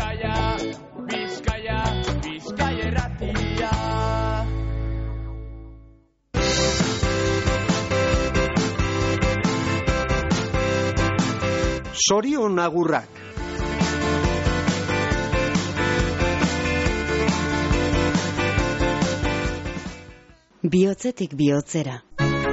Bizkaia erratia. Zorion agurrak. Bihotzetik bihotzera.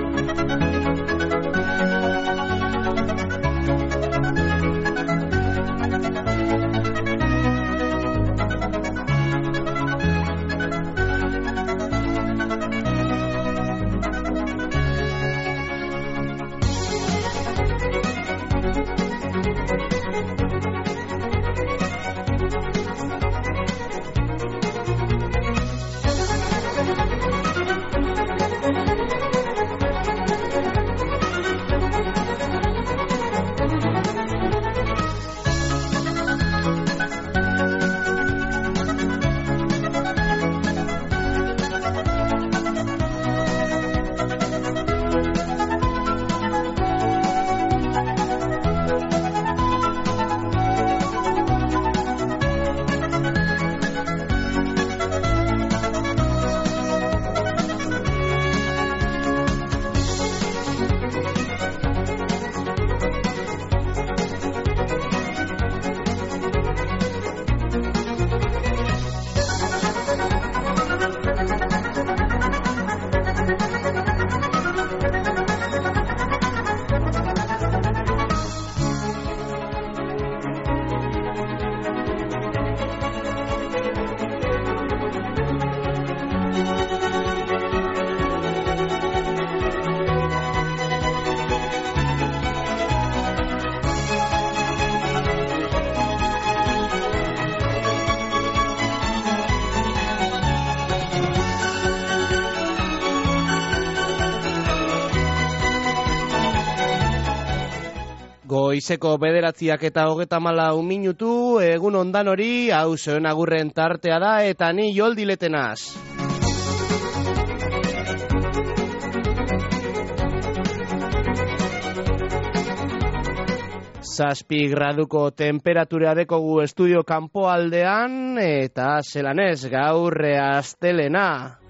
Goizeko 9:34 minutu, egun ondan hori, hau zuen agurren tartea da, eta ni joldiletenaz. 7 graduko temperatura dekogu estudio kanpoaldean, eta zelanez gaur astelena.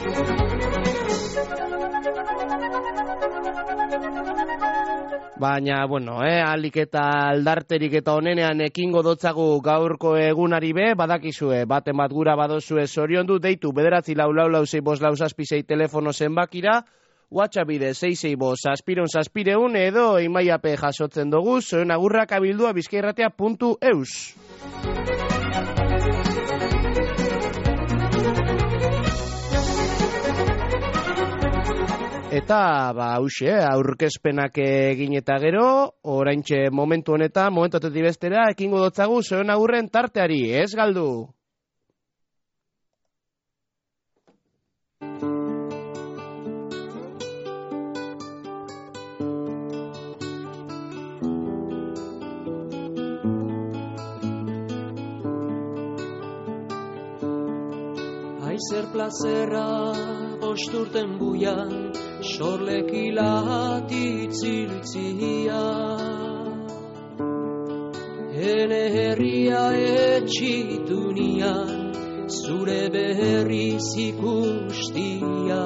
Baina, bueno, alik eta aldarterik eta onenean ekingo dotzagu gaurko egunari be, badakizue, baten bat gura badozue zoriondu, deitu 9446656 telefono zenbakira, WhatsApp bide 665-665 edo imaiape jasotzen dugu, zoen agurrak abildua bizkairratia.eus. Eta, hauxe, aurkezpenak egin eta gero, oraintxe momentu honetan, momentuatetik bestera, ekingo dotzagu zoen agurren tarteari, ez galdu? Aizer plazerra bosturten buian, sorlekilat itziltzia. Ene herria etxitunian, zure berriz ikustia.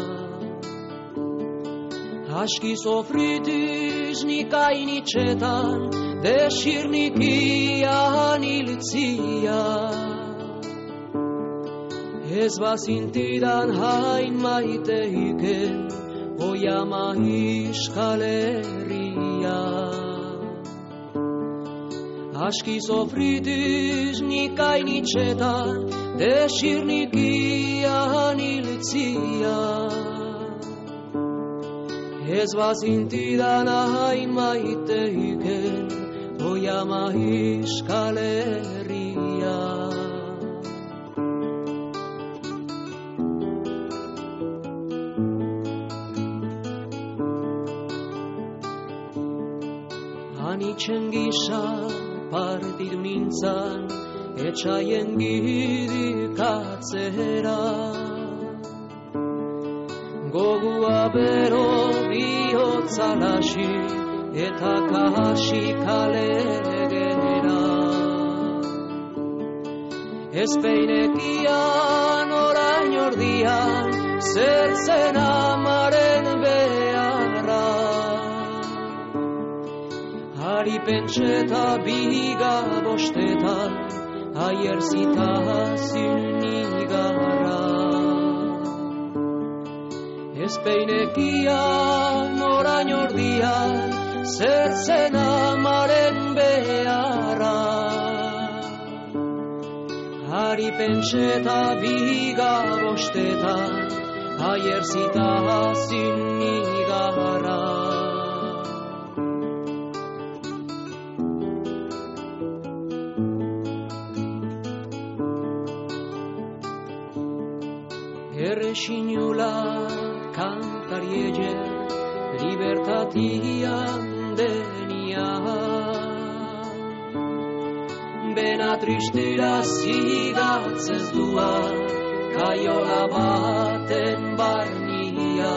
Aski sofritiz nikainitxetan, desirnikian iltzia. Ez bazintidan hain maiteiken, Oiama Euskal Herria. Aski sofritiz nikainitxetan, desirnikian iltzia. Ez bazintidan hain maiteiken, Oiama Euskal Herria. Anitzen gisa partidu nintzan, etxaien gidikatzera. Gogua bero bihotzalasi, eta kasi kalegera. Ez peinekian orain ordian, zer zen amaren beharra. Hari pentseta biga bostetan, aier zitazin igarra. Ez peinekian orain ordian, zer zen amaren beharra. Hari pentseta biga bostetan, aier zitazin igarra. Erresinula kantariege, libertatian denia. Bena tristira zigatzez dua, kaiola baten barnia.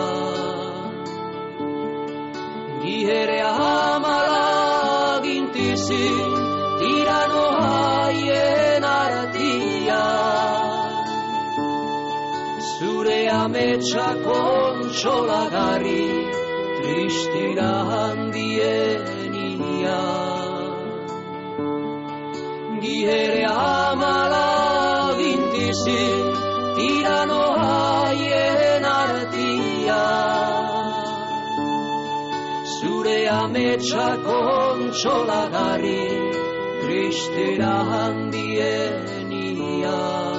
Gihere amala gintizin, tirano haien artia. Zure ametsa kontsolagarri, tristira handienia. Gihere amala gintizin, tirano haien artia. Zure ametsa kontsolagarri, tristira handienia.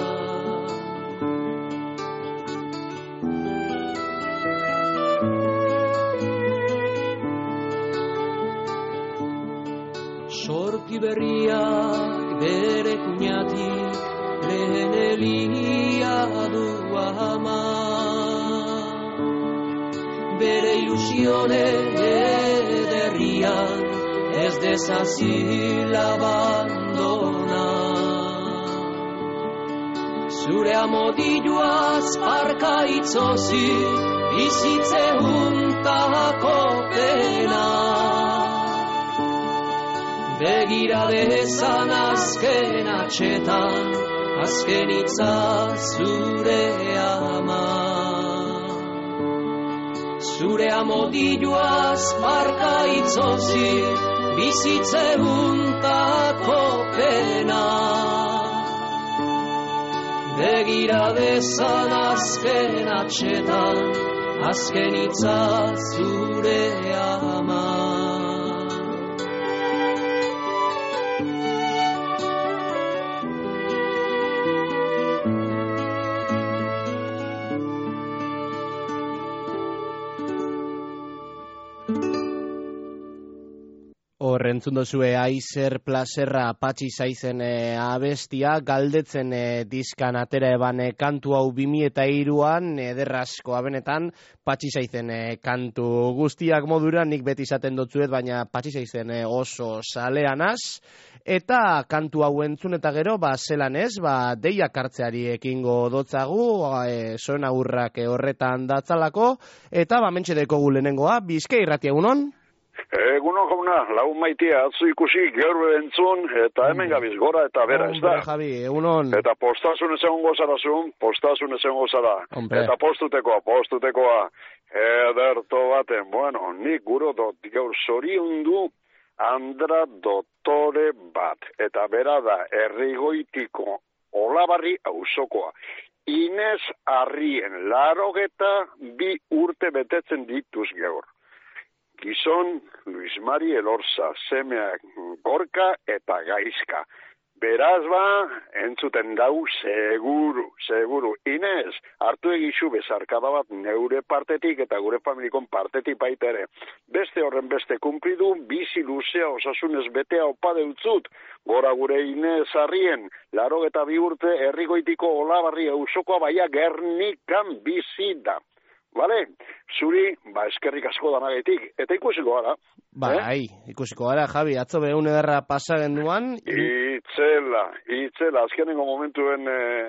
Sorpi berriak bere kuñatik lehen elia du ama. Bere ilusione ederrian ez dezazil abandona. Zure amodilloaz parka itzozi, bizitze juntako pena. Begira dezan azken atxetan, azken itza zure ama. Zure amodilloaz parka itzozi, bizitze juntako pena. Begira dezan azken atxetan, azken itza zure ama. Entzun dozue Aizer Plazerra Patxi Saizen abestia, galdetzen diskan atera eban kantu hau 2003an, ederrasko abenetan, Patxi Saizen kantu guztiak modura, nik beti izaten dotzuet, baina Patxi Saizen oso saleanaz, eta kantu hau entzun eta gero, zelan ez, deiak hartzeari ekingo dotzagu, soen aurrak horretan datzalako, eta mentxe dekogu lehenengoa, Bizkai Irratia, egunon? Egunon jauna, lagun maitea, atzu ikusi, gaur entzun, eta hemen gabiz gora eta bera, ez da? Javi, egunon. Eta postazun ezen gozara zuen, postazun ezen gozara. Eta postutekoa, ederto baten, bueno, nik guro dut, gaur zoriondu Andra dotore bat, eta bera da, Errigoitiko Olabarri auzokoa. Inez Arrien, 82 urte betetzen dituz gaur. Gizon Luis Mari Elorza, semeak Gorka eta Gaizka. Beraz entzuten dau seguru. Inez, hartu egizu bezarkada bat neure partetik eta gure familikon partetik baita ere. Beste horren beste kumplidu, bizi luzea osasunez betea opa deutzut. Gora gure Inez Arrien, 82 urte Errigoitiko Olabarri auzokoa baia Gernikan bizi da. Bale, zuri, eskerrik asko danagatik, eta ikusiko gara. Ikusiko gara, Javi, atzo behun ederra pasagen duan. Itzela, azkenengo momentuen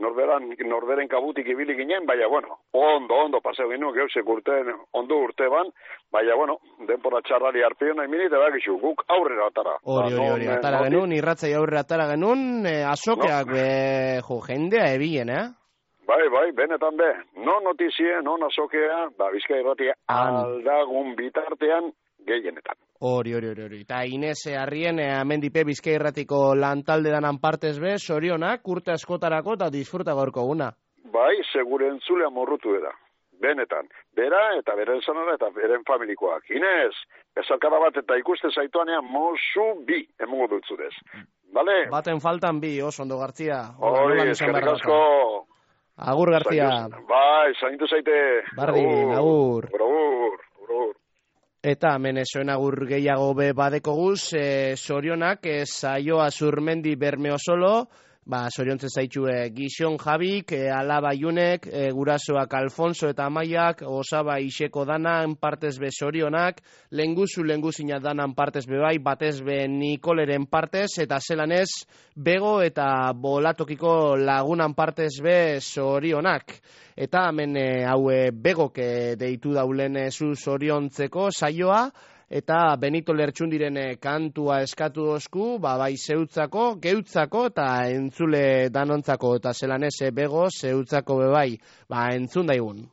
norberen kabutik ibili ginen, baina, bueno, ondo paseo ginen, geusek urte ban, baina, bueno, denpora txarrali arpio nahi minit, eta bakizu, guk aurrera atara. Hori, atara genuen, irratzai aurrera atara genuen, azokeak, jendea ebien, Bai, benetan be, non notizie, non azokea, Bizkai Irratia aldagun bitartean gehienetan. Hori. Eta Inez Arrien, amendipe Bizkai Irratiko lantalde danan partez be, sorionak, urte askotarako eta disfruta gaurko guna. Bai, segure entzulea morrutu da. Benetan, bera eta beren zanara eta beren familikoak. Inez, bezalkada bat eta ikuste zaituanean mozu bi emongo dutzudez. Bale? Baten faltan bi, ondo Gartzia. Hori, eskerrik asko. Agur, Gartzia. Bai, zaintu zaite. Bardin, agur. Agur. Eta hemen esoen agur gehiago be badeko guz, sorionak, saioa Zurmendi Bermeosolo, soriontzen zaitxue Gixon Jabik, Alaba Junek, gurasoak Alfonso eta Amaiak, Osaba Iseko danan partez be sorionak, lenguzina danan partez be bai, batez be Nikoleren partez, eta zelanez Bego eta Bolatokiko lagunan partez be sorionak. Eta hemen haue Begok deitu daulen zu soriontzeko saioa, eta Benito Lertxundiren kantua eskatu dozku, bai zeutzako, geutzako eta entzule danontzako, eta zelan ez Bego zeutzako bebai, entzun daigun.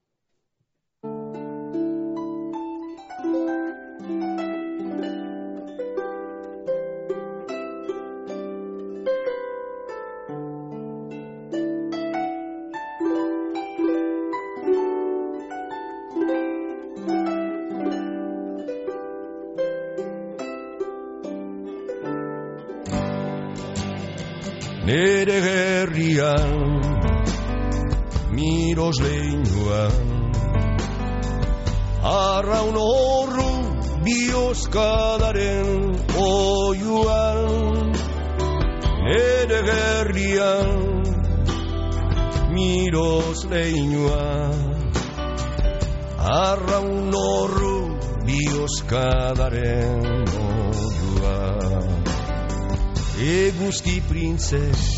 Nere gerrian, miros leinuan, arraun horru bioskadaren oiuan. Nere gerrian, miros leinuan, arraun horru bioskadaren oiuan. Eguzki printze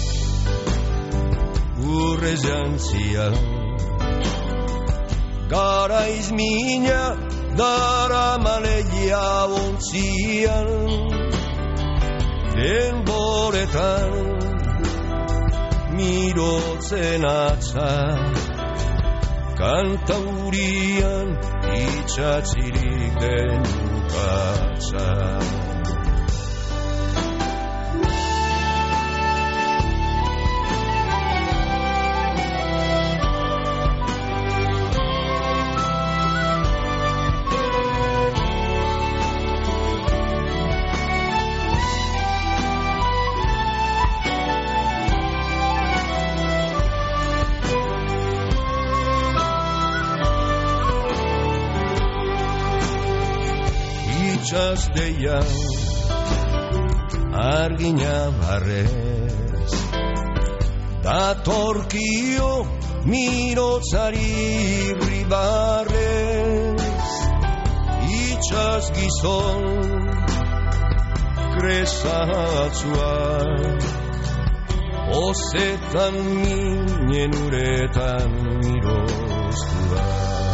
urrez jantzia, garaiz mina dara maleia ontzian, denboretan mirotzen atza, kantaurian itxatzirik den ukatza. Deia argina barrez, datorkio mirotzari ribarrez, itxaz gizon kresatzua, ozetan minen uretan miroztua.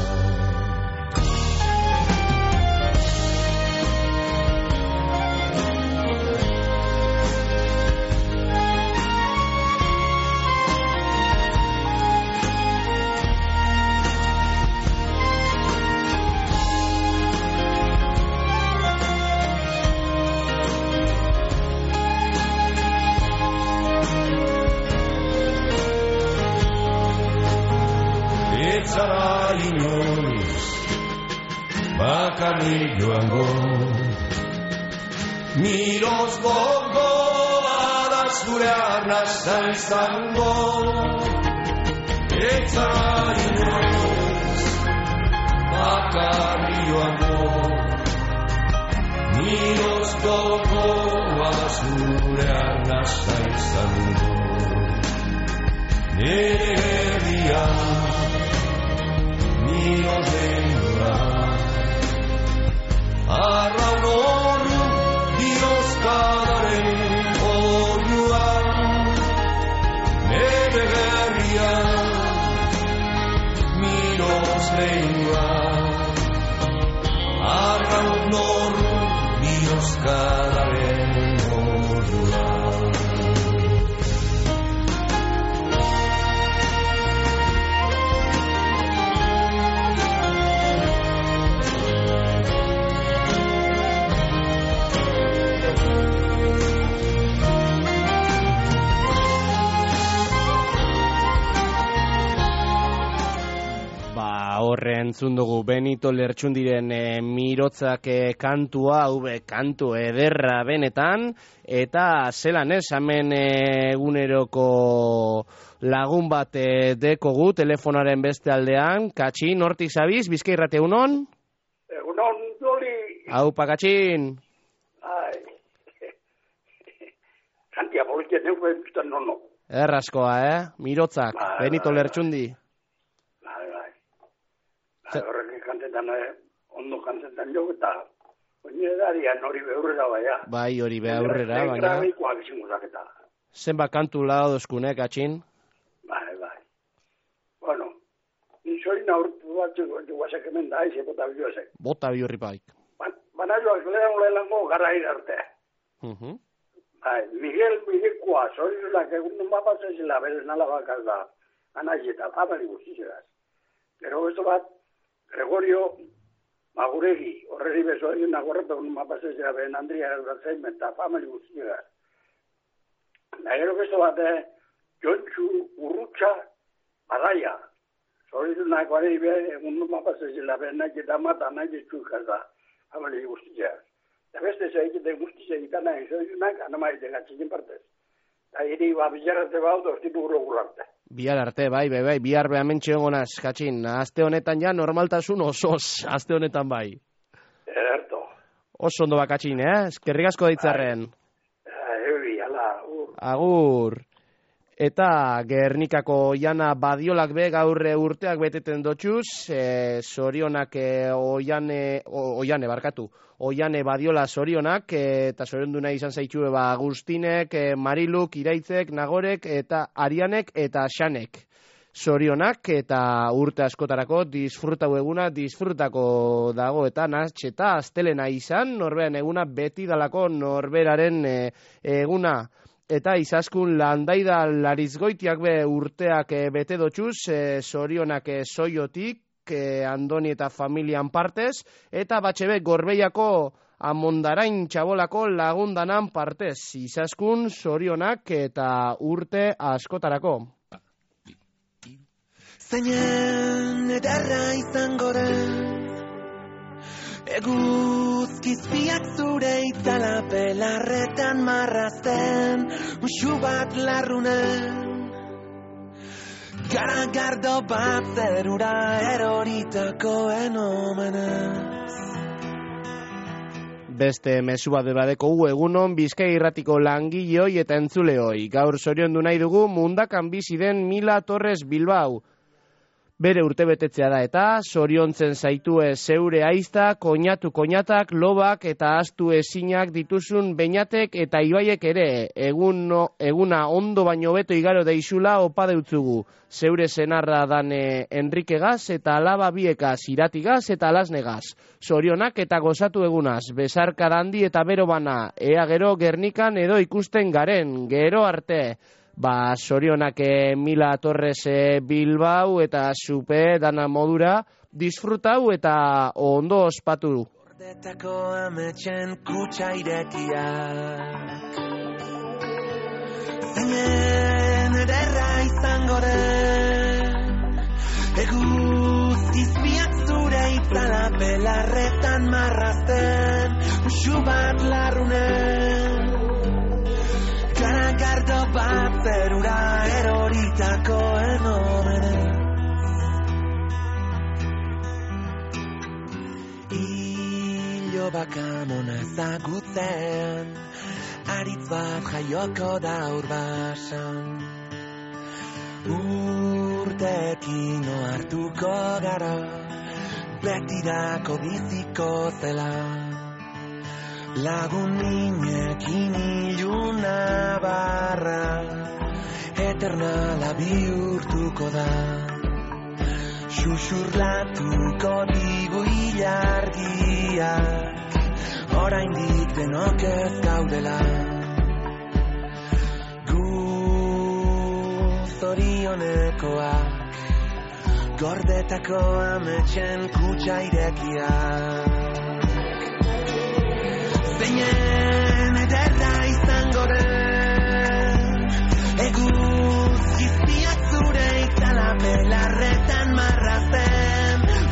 Joango miroz gogoa da zure arnazta izango, etzari noiz bakarri joango, miroz gogoa da zure arnazta izango, nere herrian miroz denura, arraun horru bioskadaren oiuan, nere Horre entzun dugu Benito Lertxundiren mirotzak kantua, kantu ederra benetan, eta zelan hemen eguneroko lagun bat dekogu telefonaren beste aldean. Katxin, hortik zabiz, Bizkai Irrati egunon? Egunon, Joli. Aupa, Katxin. Ai. Kantia politia neuko entzuten nono. Erraskoa, mirotzak, Benito Lertxundi. Horrek kantetan, ondo kantetan jo, eta oine darian hori behurrera baina. Bai, hori behurrera baina. Grabikoak izango zaketa. Zenba kantu lau dozkune, Katxin? Bai. Bueno, nizoin aurtu bat guazak hemen da, ize bota biloazek. Bota biurri paik. Baina joak lehenko gara irarte. Bai, Miguel-koa, zorizunak egun mapazazela, beren alabakaz da, anaieta, famali guztizegaz. Gero bezo bat, Gregorio Maguregi, horreri bezo egin nagorrepe un mapazazela, beren Andria Erratzen, eta famali guztizegaz. Gero bezo bat, Jontxu Urrutxa Badaia, zorizunak horreri egun mapazazela, beren anaieta mata, anaietxu ikaz da, famali guztizegaz. Eta beste zaitete guztiz egiten nahi, zoizunak, anamaite gatzikin partez. Eta hiri, bilar arte bau, doztitu guro arte. Biar arte, bai, bihar behamentxe egonaz, Katxin. Aste honetan ja, normaltasun osoz, aste honetan bai. Ederto. Oso ondo Katxin, eskerrik asko deitzarren. Ebi, ala, Agur. Eta Gernikako Oiana Badiolak be gaur urteak beteten dotxuz, sorionak Oiane Badiola sorionak, eta soriondu nahi izan zaitxue Agustinek, Mariluk, Iraitzek, Nagorek, eta Arianek, eta Xanek. Sorionak, eta urte askotarako disfrutau eguna, disfrutako dago, eta natxeta astelena izan, norberan eguna beti dalako norberaren eguna. Eta izaskun Landaida Larizgoitiak be urteak bete dotxuz, sorionak Soiotik, Andoni eta familian partez, eta batxebe Gorbeiako Amondarain Txabolako lagundanan partez. Izaskun sorionak eta urte askotarako. Zainen ederra izango den, eguzkizpiak zure itzala belarretan marrazten, musu bat larrunen, garagardo bat zerura eroritakoen omenez. Beste mezu bat badeko egunon Bizkai Irratiko langileoi eta entzuleoi. Gaur zoriondu nahi dugu mundakan bizi den Mila Torres Bilbao. Bere urtebetetzea da eta zoriontzen zaitue zeure aizta, koñatak, lobak eta astu ezinak dituzun beñatek eta ibaiek ere. Eguna ondo baino beto igaro deizula opa deutzugu. Zeure senarra dane Enrikegaz eta alaba biekaz, Iratigaz eta Alasnegaz. Zorionak eta gozatu egunaz, besarka dandi eta bero bana, ea gero Gernikan edo ikusten garen, gero arte. Sorionak Mila Torres Bilbao eta supe dana modura disfrutau eta ondo ospatu. Gordetako ametxen kutsa irekiak, zeinen ederra izango den, eguzkizpiak zure itzala belarretan marrazten, musu bat larrunen, garagardo bat zerura eroritakoen omenez. Bakamona ezagutzen, aritz bat jaioko da urbasan, urtekin ohartuko gara, betirako biziko zela, lagun ninekin iluna barra, eternala bihurtuko da, xuxurlatuko digu ilargiak, oraindik denok ez gaudela, gu zorionekoak, gordetako ametxen kutsa irekiak. Zeinen ederra izango den, eguzkizpiak zure itzala belarretan marrazten,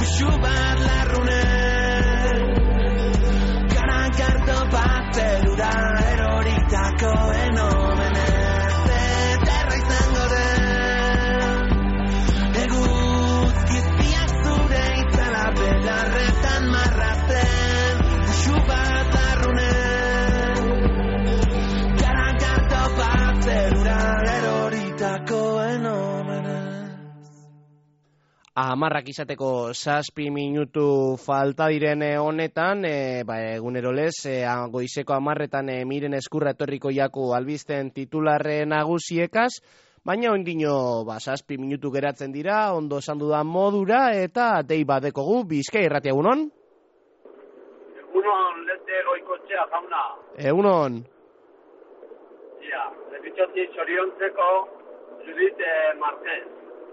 10 izateko 7 minutu falta diren honetan, egunero lez, goizeko 10etan Miren Ezkurra etorriko jaku albisten titularre nagusiekaz, baina ondino 7 minutu geratzen dira, ondo esan dudan modura, eta dei badekogu, Bizkai Irratia, egunon? Egunon, lete goikotxea jauna. Egunon. Ja, lepitxoti zoriontzeko Judith Martez.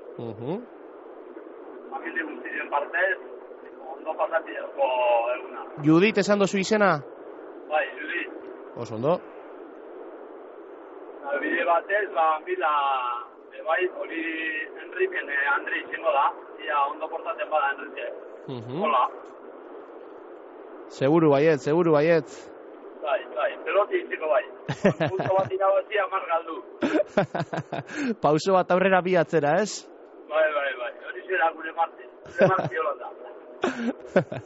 Familie guztien partez, ondo pasatiako eguna. Judith esan dozu izena? Bai, Judith. Oso ondo. Bide batez, bila, bai, hori Enriken Andri izango da, ia ondo portatzen bada Enrique. Hola. Seguru baiet. Bai, peloti izango bai. Punto bat irabazia margaldu. Pauso bat aurrera bi atzera, ez? Bai, hori zera gure marti hola da.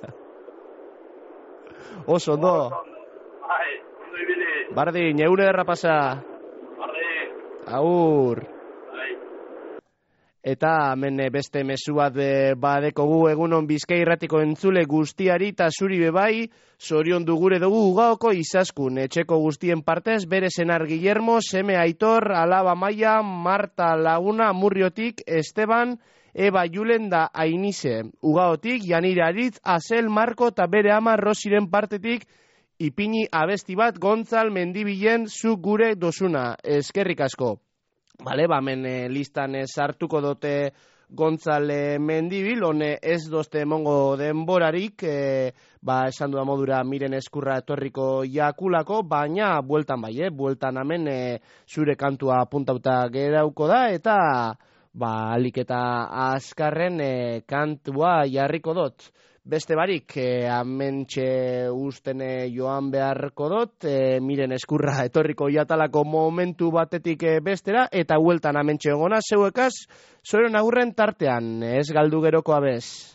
Oso ondo. Bai, ondo ibili. Bardin, eure erra pasa. Bardin. Aur. Bai. Eta hemen beste mezu bat badekogu egunon Bizkai Irratiko entzule guztiari eta zuri bebai, zorion dugure dugu ugaoko izaskun, etxeko guztien partez, bere senar Guillermo, seme Aitor, alaba Maia, Marta Laguna, Murriotik, Esteban, Eba Julen da Ainize, ugaotik, Janire Aritz, Azel, Marko eta bere ama Rosiren partetik, ipini abesti bat Gontzal Mendibilen zu gure dosuna, eskerrik asko. Bale, hemen listan sartuko dute Gontzal Mendibil, hone ez dozte emongo denborarik, esan duda modura Miren Ezkurra etorriko jakulako, baina bueltan bueltan hemen zure kantua puntauta gerauko da, eta alik eta azkarren kantua jarriko dut. Beste barik, amentxe usten joan beharko dut, Miren Ezkurra etorriko jatalako momentu batetik bestera, eta hueltan amentxe egona zeuekaz, zorion agurren tartean, ez galdu geroko abez.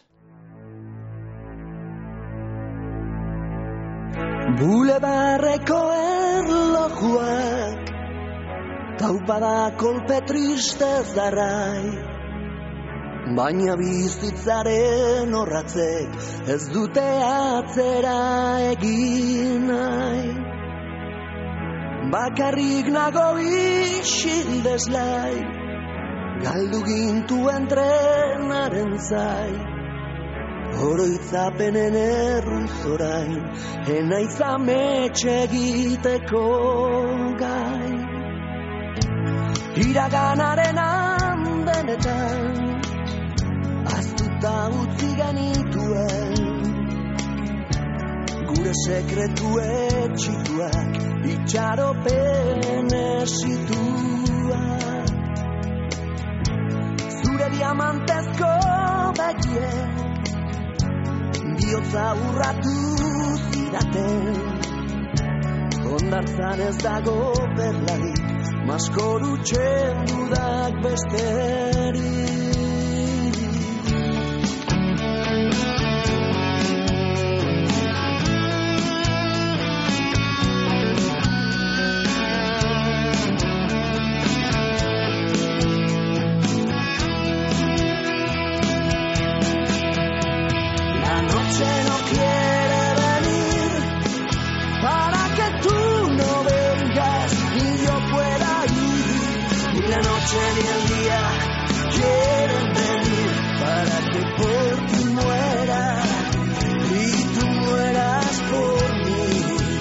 Bulebarreko erlojuak, taupada kolpe tristez darrai, baina bizitzaren horratzek ez dute atzera egin nahi. Bakarrik nago isildeslai, galdu gintuen trenaren zai, oroitzapenen erruz orain, enaizametxe egiteko gai. Iraganaren andenetan, aztuta utzi genituen, gure sekretu etxituak, itxaropen esituak. Zure diamantezko begiek, bihotza urratu zidaten, hondartzan ez dago perlarik, maskoru txendudak besterik. Ni el día quieren venir para que por ti muera y tú mueras por mí.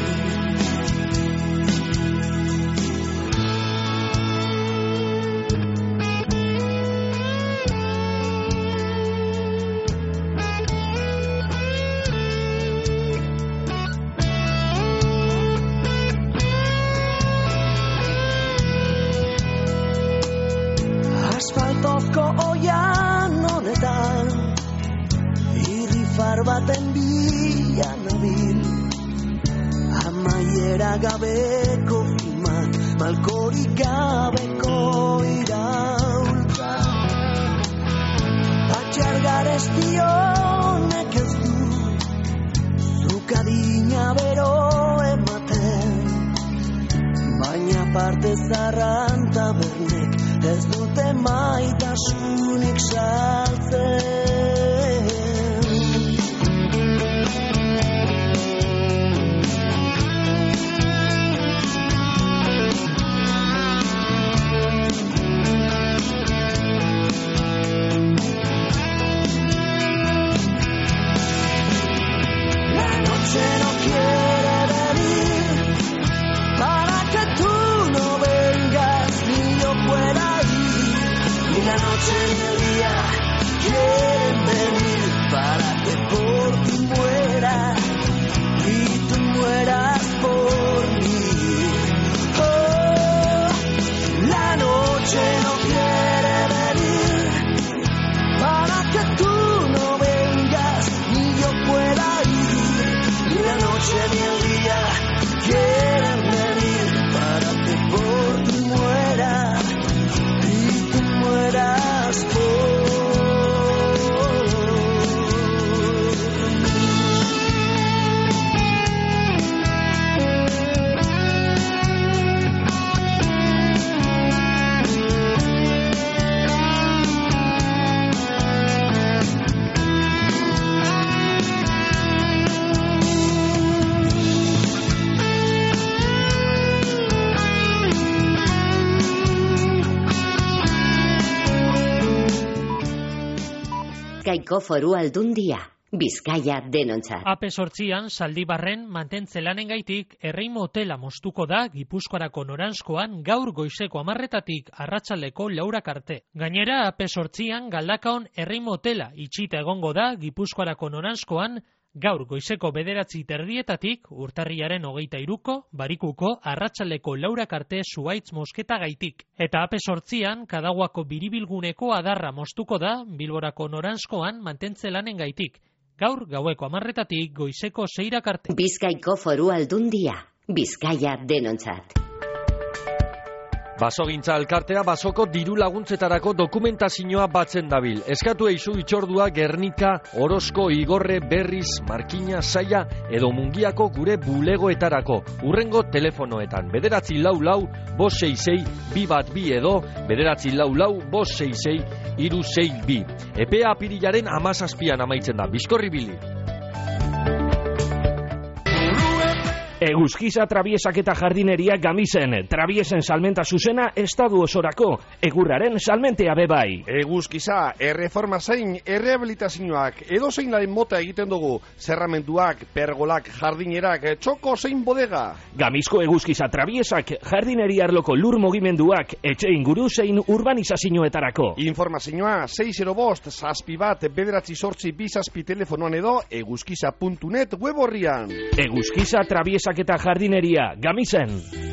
Asfaltozko oian honetan, irrifar baten bila nabil, amaiera gabeko filmak, malkorik gabeko iraultza. Patxar garesti honek ez du, zukadina bero ematen, baina parte zarran tabernek ez dute maitasunik saltzen. No quiere venir para que tú no vengas ni yo pueda ir, ni la noche ni el día quieren venir para que por ti muera y tú mueras por mí. Oh, la noche no quiere venir para que tú no vengas ni yo pueda ir. Ni la noche ni el día quieren venir para que por ti muera y tú mueras por Bizkaiko Foru Aldundia, Bizkaia denontzat. AP8an Zaldibarren mantentze lanengaitik Erreimo hotela moztuko da Gipuzkoarako noranzkoan gaur goizeko 10:00 arratsaldeko 4 arte. Gainera AP8an Galdakaon Erreimo hotela itxita egongo da Gipuzkoarako noranzkoan gaur goizeko 9:30 urtarrilaren 23ko Barikuko arratsaldeko 4 arte Zuaitz mosketa gaitik. Eta AP8an Kadaguako biribilguneko adarra moztuko da Bilborako noranzkoan mantentze lanen gaitik. Gaur gaueko 10:00 goizeko 6 arte. Bizkaiko Foru Aldundia, Bizkaia denontzat. Basogintza elkartea basoko diru laguntzetarako dokumentazioa batzen dabil. Eskatu eizu itxordua Gernika, Orozko, Igorre, Berriz, Markina, Saia edo Mungiako gure bulegoetarako. Urrengo telefonoetan 944-566-212 edo 944-566-362. Epea apirilaren 17an amaitzen da. Bizkorribili. Eguzkiza trabiesak eta jardineria Gamisen. Trabiesen salmenta zuzena estadu osorako. Egurraren salmentea bebai. Eguzkiza, erreforma zein, errehabilitazioak, edo zein laren mota egiten dugu. Zerramenduak, pergolak, jardinerak, txoko zein bodega. Gamizko eguzkiza trabiesak, jardineria arloko lur mugimenduak, etxe inguru zein urbanizazioetarako. Informazioa 605-61-9-8 telefonoan edo eguzkiza.net web horrian. Eguzkiza trabiesak eta jardineria, Gamisen.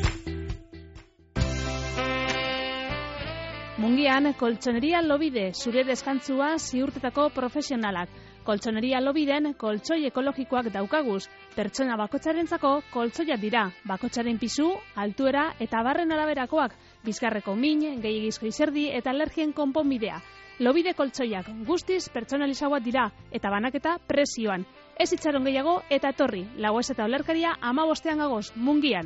Mungian, koltsoneria Lobide, zure deskantzua ziurtetako profesionalak. Koltsoneria Lobiden koltsoi ekologikoak daukaguz. Pertsona bakotxarentzako koltsoiak dira. Bakotxaren pisu, altuera eta barren araberakoak. Bizkarreko min, gehiagizko izerdi eta alergien konponbidea. Lobide koltsoiak guztiz pertsonalizagoak dira eta banaketa prezioan. Ez itxaron gehiago eta etorri. Lagoez eta olerkaria 15 gagoz, Mungian.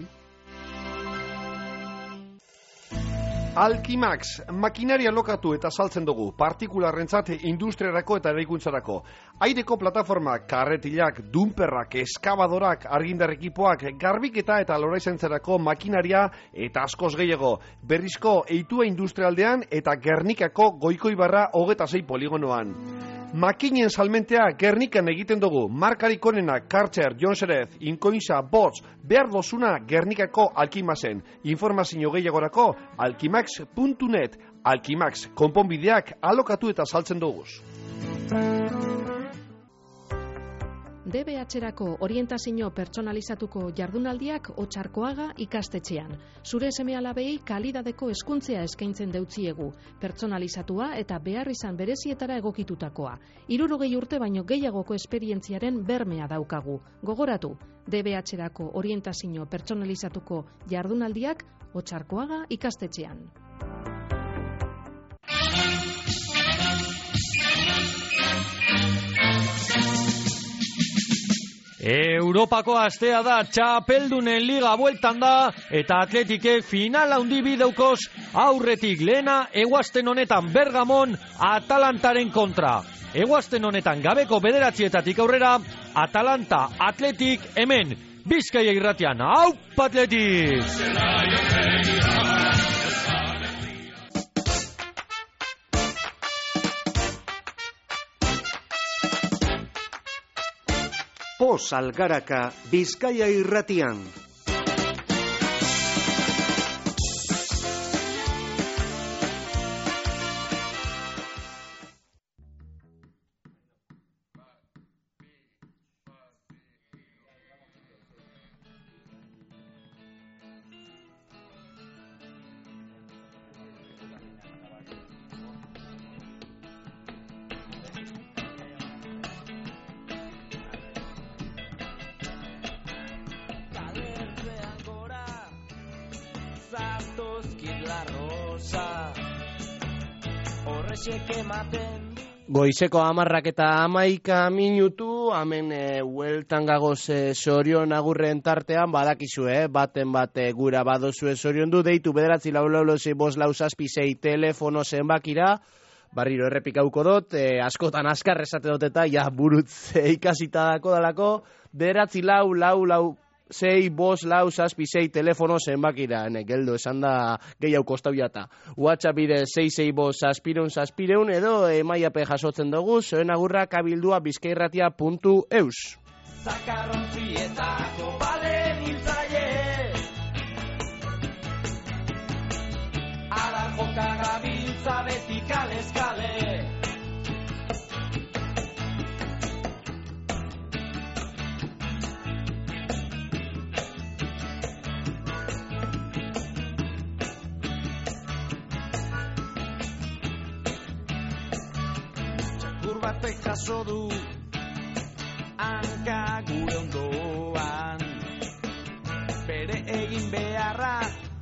Alkimax, makinaria lokatu eta saltzen dugu, partikularrentzat industriarako eta eraikuntzarako. Aireko plataformak, karretilak, dumperrak, eskabadorak, argindar ekipoak, garbiketa eta loraizentzerako makinaria eta askoz gehiago. Berrizko eitua industrialdean eta Gernikako Goikoibarra 26 poligonoan. Makinen salmentea Gernikan egiten dugu, markarik onena Karcher, Jonserez, Inkoinza, Bots, behar dozuna Gernikako Alkimaxen. Informazio gehiagorako alkimax.net, Alkimax, konponbideak alokatu eta saltzen duguz. DBH-erako orientazio pertsonalizatuko jardunaldiak Otxarkoaga ikastetxean. Zure seme-alabei kalidadeko hezkuntzea eskaintzen deutziegu, pertsonalizatua eta behar izan berezietara egokitutakoa. 60 urte baino gehiagoko esperientziaren bermea daukagu. Gogoratu, DBH-erako orientazio pertsonalizatuko jardunaldiak Otxarkoaga ikastetxean. Europako astea da, txapeldunen liga bueltan da, eta Atletikek final handi bideukoz aurretik lehena eguazten honetan Bergamon Atalantaren kontra. Eguazten honetan gabeko 9:00 aurrera, Atalanta Atletik hemen, Bizkaia irratian, aupa Atletik! Pos Algaraka, Bizkaia irratian. Goizeko 10:11 minutu, hemen hueltan gagoz sorion agurren tartean, badakizue, baten bate gura badozue sorion du, deitu 94465 telefono zenbakira, barriro errepikauko dut, askotan askar esate dut eta, ja, burutz ikasita dako dalako, 94465 telefono zenbakira, geldo esan da gehiago kostau jata. WhatsApp bide 665 edo emaiape jasotzen dugu, zoen agurra kabildua bizkairratia.eus. Zakarrontzietako balen hiltzaie Adar joka gabiltza beti kaleskale Txakur batek jaso du hanka gure ondoan bere egin beharra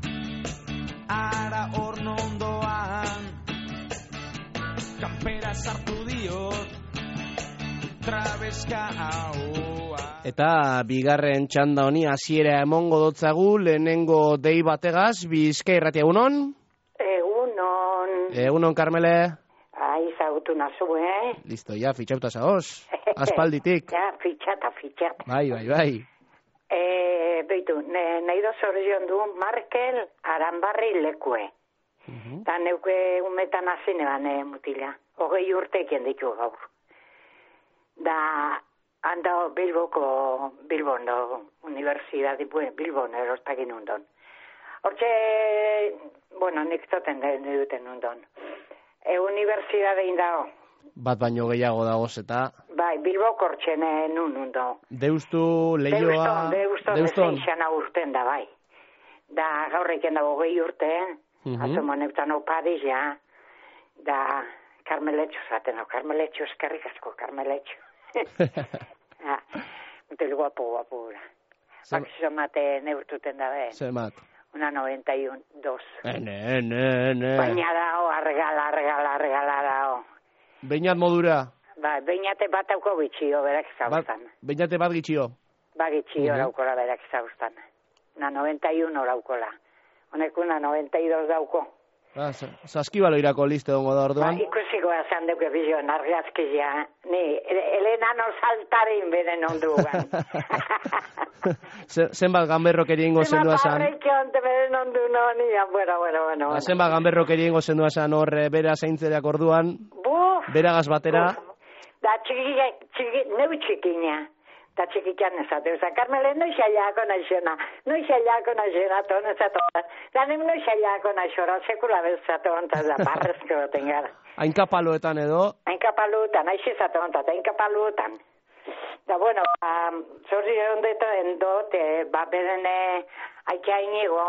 ara horno ondoan kanpera sartu diot trabeska ahoa. Eta bigarren txanda honi hasiera emongo dotzagu lehenengo dei bategaz, Bizkairratia egunon? Egunon, Carmele? Izagutu nazu, Listo, ja, fitxauta zaoz. Aspalditik. Ja, fitxata. Bai. Beitu, nahi dozorion du Markel Aranbarri lekue. Da neuke umetan azine bane mutila. 20 urtekien ditu gaur. Da, handa Bilbon Universidadi, Bilbon erostakien undon. Hortxe, nik zoten duten undon. Universidadein dago. Bat baino gehiago dagoz eta... Bai, Bilbo kortxen nundo. Deustu, Leioa... Deuston xana urten da, bai. Da gaurreken dago 20 urten, azomo neutan opadiz, ja. Da Karmeletxo zaten, Karmeletxo eskerrik asko, Karmeletxo. Mutil guapo gura. Bakizo mate neurtuten da, Zemat? Una 91, 2. Ne. Baina dao, arregala dao. Beinat modura? Ba, beinate bat auko bitxio, berak zauztan. Beinate bat gitxio? Ba, gitxio raukola, berak zauztan. Una 91 raukola. Honek una 92 dauko. Zaskibalo irako listo dongo da orduan. Ba, ikusiko esan duke bizio, nargazkizia. Ni, Elena no saltarin beden ondugan. Zenbat ganberrokeri ingo zendua zan? Bueno. Zenbat ganberrokeri ingo zendua zan hor bera zaintzereak orduan? Beragaz batera? Da neu txikina. Da txikikan ezatu. Carmele, noixaiako naixona, tonezatu. Da nem noixaiako naixora, sekula bezatu ontaz da, barrezko goten gara. Ainkapaloetan edo? Ainkapaloetan, aixizatu ontaz, ainkapaloetan. Da, bueno, zorri ondetan dut, beren aikainigo,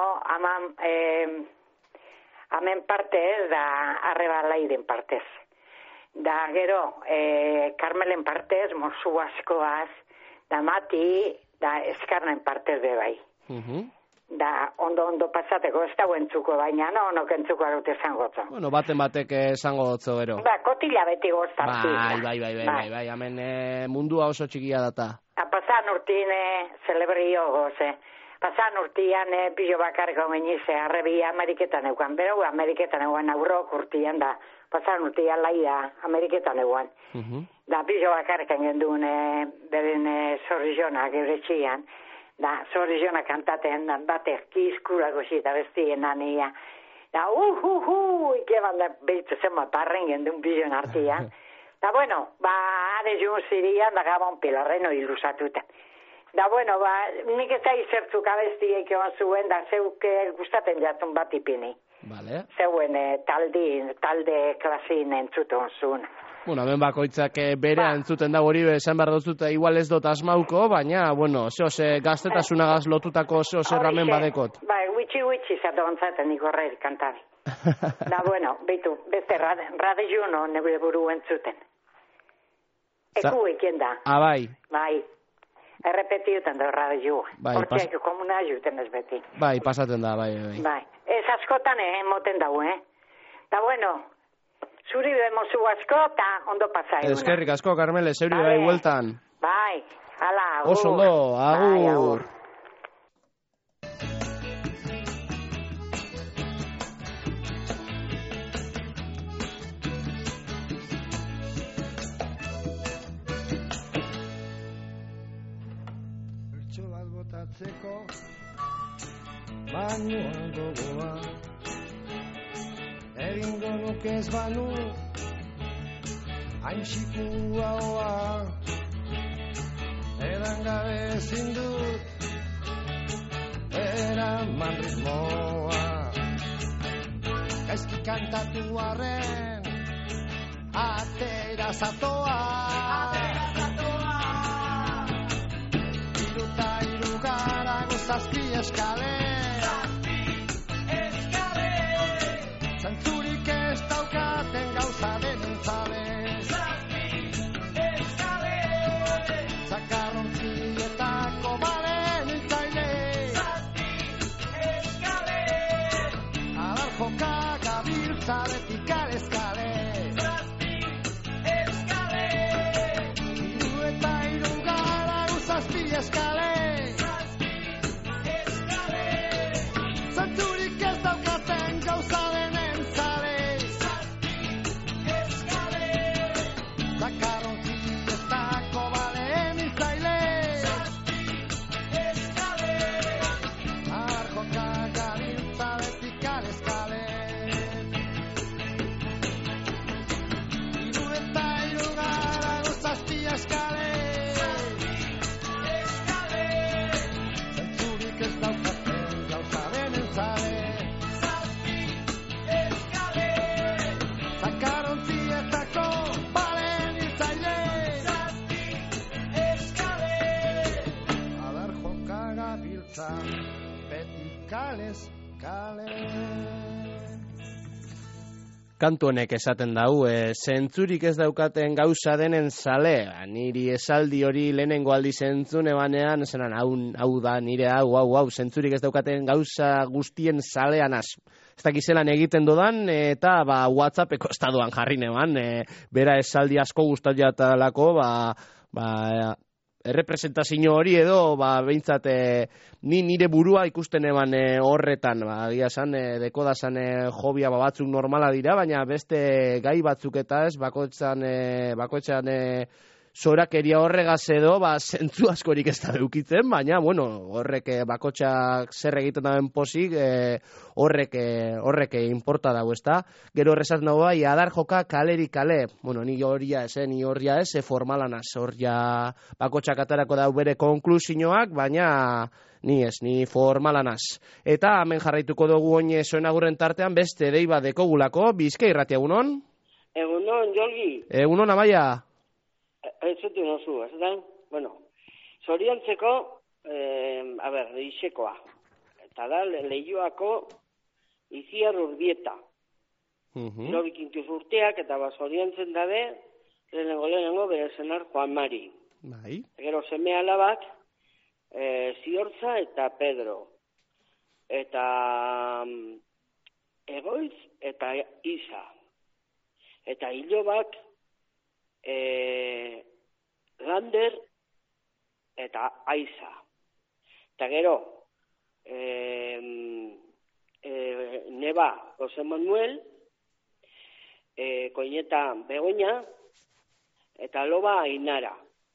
amen partez, da arrebalairen partez. Da, gero, Carmelen partez, mozu askoaz, da mati, da eskarnen partez bebai. Da, ondo pasateko, ez dago entzuko, baina, no, onok entzuko dute esango zo. Bueno, batek esango gotzo, gero. Ba, kotila beti goztartu. Bai, hemen mundua oso txikia data. Pasan urtien, celebrio goze. Pasan urtian, pilo bakarko menize, arrebi Ameriketan eukan. Berau, Ameriketan eukan aurrok urtian da. Pasan urtian laia, Ameriketan eukan. Da, pilo bakarkan genduen, beren zorrizonak euretxian. Da, zorrizonak kantaten, batek kizkurako zita bestien ania. Da, ikeban da, behitu zen matarren gendun pilo artian. Da, bueno, are jun zirian, da gabon pilarreno ilusatuten. Da, bueno, nik ez da izertzuk abestiek egon zuen, da, zeuk gustaten jatun bat ipini. Vale. Zeuen talde klasin entzutun zuen. Bueno, hemen bakoitzak berea entzuten da hori, esan behar dut, igual ez dut asmauko, baina, bueno, gaztetasunagaz lotutako ramen badekot. Ba, witxi zato ontzaten ikorrer kantari. Da, bueno, beitu, beste rade juno nebre buru entzuten. Eku ikien da. Bai. Bai. Errepetiutan da rade ju. Hortziak komuna juten ez beti. Bai, pasaten da, bai. Bai. Ez askotan moten dago, Da, bueno, zuri bemozu asko eta ondo pasai. Eskerrik asko, Carmele, zeuri bai hueltan. Bai, hala, agur. Oso ondo, agur. Bertso bat botatzeko bainoan gogoa egingo nuke ez banu hain xikua hoa edan gabe ezin dut eraman ritmoa gaizki kantatu arren atera zatoa iruta irugara gozazpi eskale zantzurik ez daukaten gauza denentzale zakarrontzietako baren itzaile adar joka gabiltza betikal eskale iru eta irugara gozazpi eskale zantzurik ez daukaten gauza Kantu honek esaten dau, zentzurik ez daukaten gauza denen zale, niri esaldi hori lehenengo aldi zentzun ebanean, zenan hau da, nire hau, zentzurik ez daukaten gauza guztien zalean az. Ez dakizelan egiten dodan, eta WhatsAppeko estadoan jarri neban, bera esaldi asko gustatuatalako, errepresentazio hori edo, behintzat, ni nire burua ikusten eban horretan, egia esan, dekodazan jobia batzuk normala dira, baina beste gai batzuk eta ez, bakoitzan zorakeria horregaz edo, zentzu askorik ez da eukitzen, baina, bueno, horrek bakotxak zer egiten daben posik, horrek importa dago, ezta? Gero horrezat nago bai, adar joka kaleri kale, bueno, ni horria ez, formalanaz, horria bakotxak atarako dau bere konklusioak, baina ni formalanaz. Eta hemen jarraituko dugu oin zoen agurren tartean, beste deiba dekogulako, Bizkai Irratia, egunon? Egunon, Jolgi. Egunon, Amaia. Ez zutu nozu, ez da? Bueno, zoriontzeko, izekoa. Eta da, lehioako iziar urbieta. Lobik intuz urteak, eta zoriontzen dabe, lehenengo bere zenar Juan Mari. Bai. Gero seme alabak, Ziortza eta Pedro. eta Egoitz eta Isa. Eta hilobak Lander eta Aiza. Eta gero, Neba Jose Manuel, Koineta Begoña, eta Loba Ainara.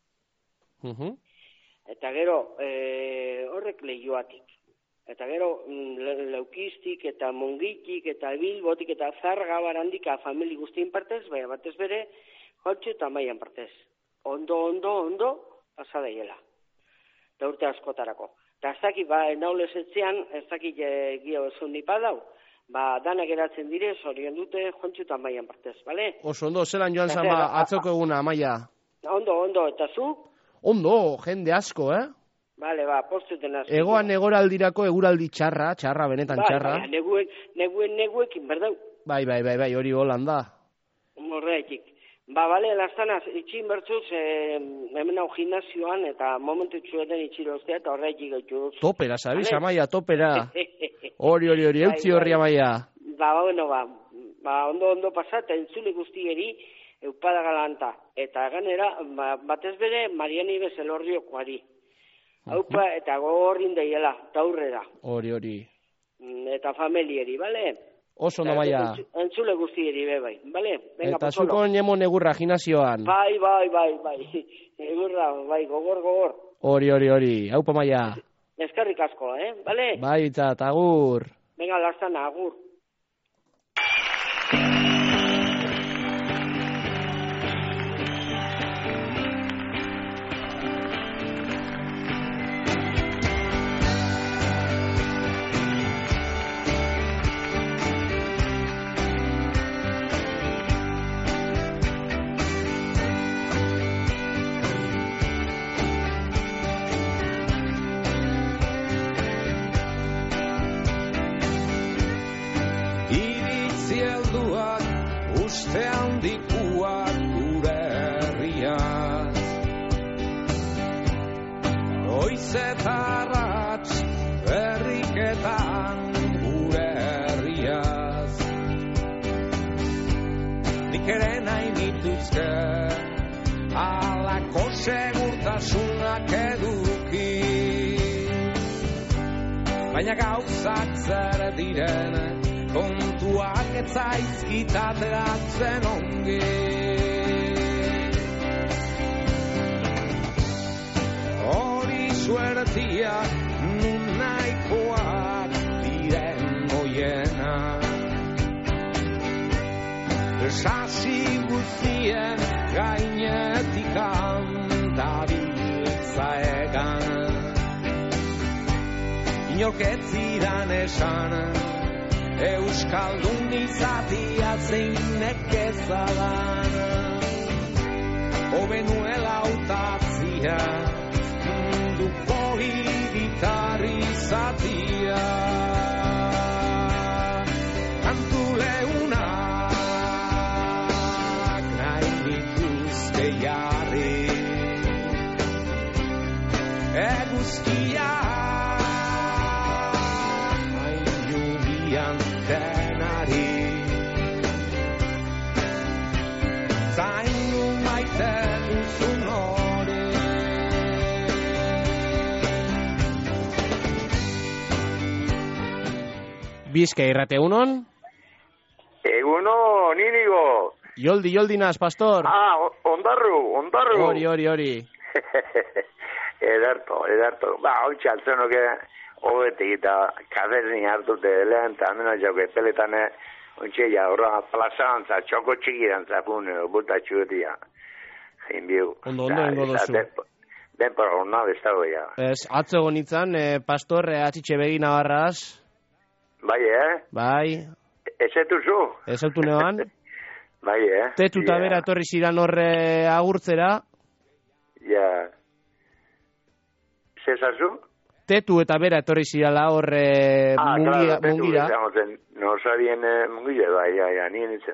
Eta gero, horrek Leioatik. Eta gero, Leukistik eta Mongitik eta Bilbotik eta Zarga Barandika famili guztien partez, baina batez bere, Jontxu eta Maian partez. Ondo, pasadaiela. Eta urte askotarako. Eta ez dakit, naulez etzean, ez dakit gio ezun nipa dau, danak eratzen dire, zorion dute Jontxu eta Maian partez, bale? Oso ondo, zelan joan zama atzoko eguna, Maia? Ondo, eta zu? Ondo, jende asko, Bale, postuten asko. Egoan egoraldirako eguraldi txarra, benetan txarra. Neguekin, berdau? Bai, hori holan da. Horretik. Bale, lastanaz, itxin bertzuz, hemen hau gimnazioan, eta momentu txueten itxiro ustea, eta horretik gaitu duz. Topera, sabiz, Amaia, topera. Hori, eutzi horri, Amaia. Ondo pasat, eta entzule guztieri, eupada galanta. Eta ganera, batez bere, Mariani Bezelorriokoari. Haupa, eta gogorrin daiela, taurrera. Hori. Eta familieri, bale? Oso no, Maia. Entzule guztieri, bai, bale? Eta zuko nemo negurra gimnazioan. Bai. Negurra, bai, gogor. Hori. Haupa, Maia. Eskerrik asko, bale? Bai, bitzat, agur. Venga, lastana, agur. Baina gauzak zer diren, kontuak etzaizkitateratzen ongi. Hori suertia, nun nahikoak diren goienak. Sasi guztien gainetik antabiltza egan. Inorketziran esan, Euskaldun izatia zeinek ezadan. Hobenuela utatzia, munduko hiritar izatia. Kantu leunak nahi nituzke jarri, eguzkia denari zainu maite duzun hori. Bizka irrate egunon? Egunon, Inigo. Joldi naz, pastor. Ondarru. Hori. Ederto. Hoitxe altzenoke hobetik eta kaderni hartute lehen, eta nena jauke peletane, ontxe ja, horra plazantza, txoko txikirantza pune, buta txuetia. Jinbiu. Ondo ingo dozu. Den por hona bestago ja. Atzo gonitzan, pastor, atxitxe begin nabarraz. Bai, Bai. Ezetuzu? Ezautu neoan. Bai, Tetu eta bera torri ziran horre agurtzera. Ja. Zezazu? Tetu eta bera etorri zirala horre mungira. No sabien mungira, bai, nien nintzen,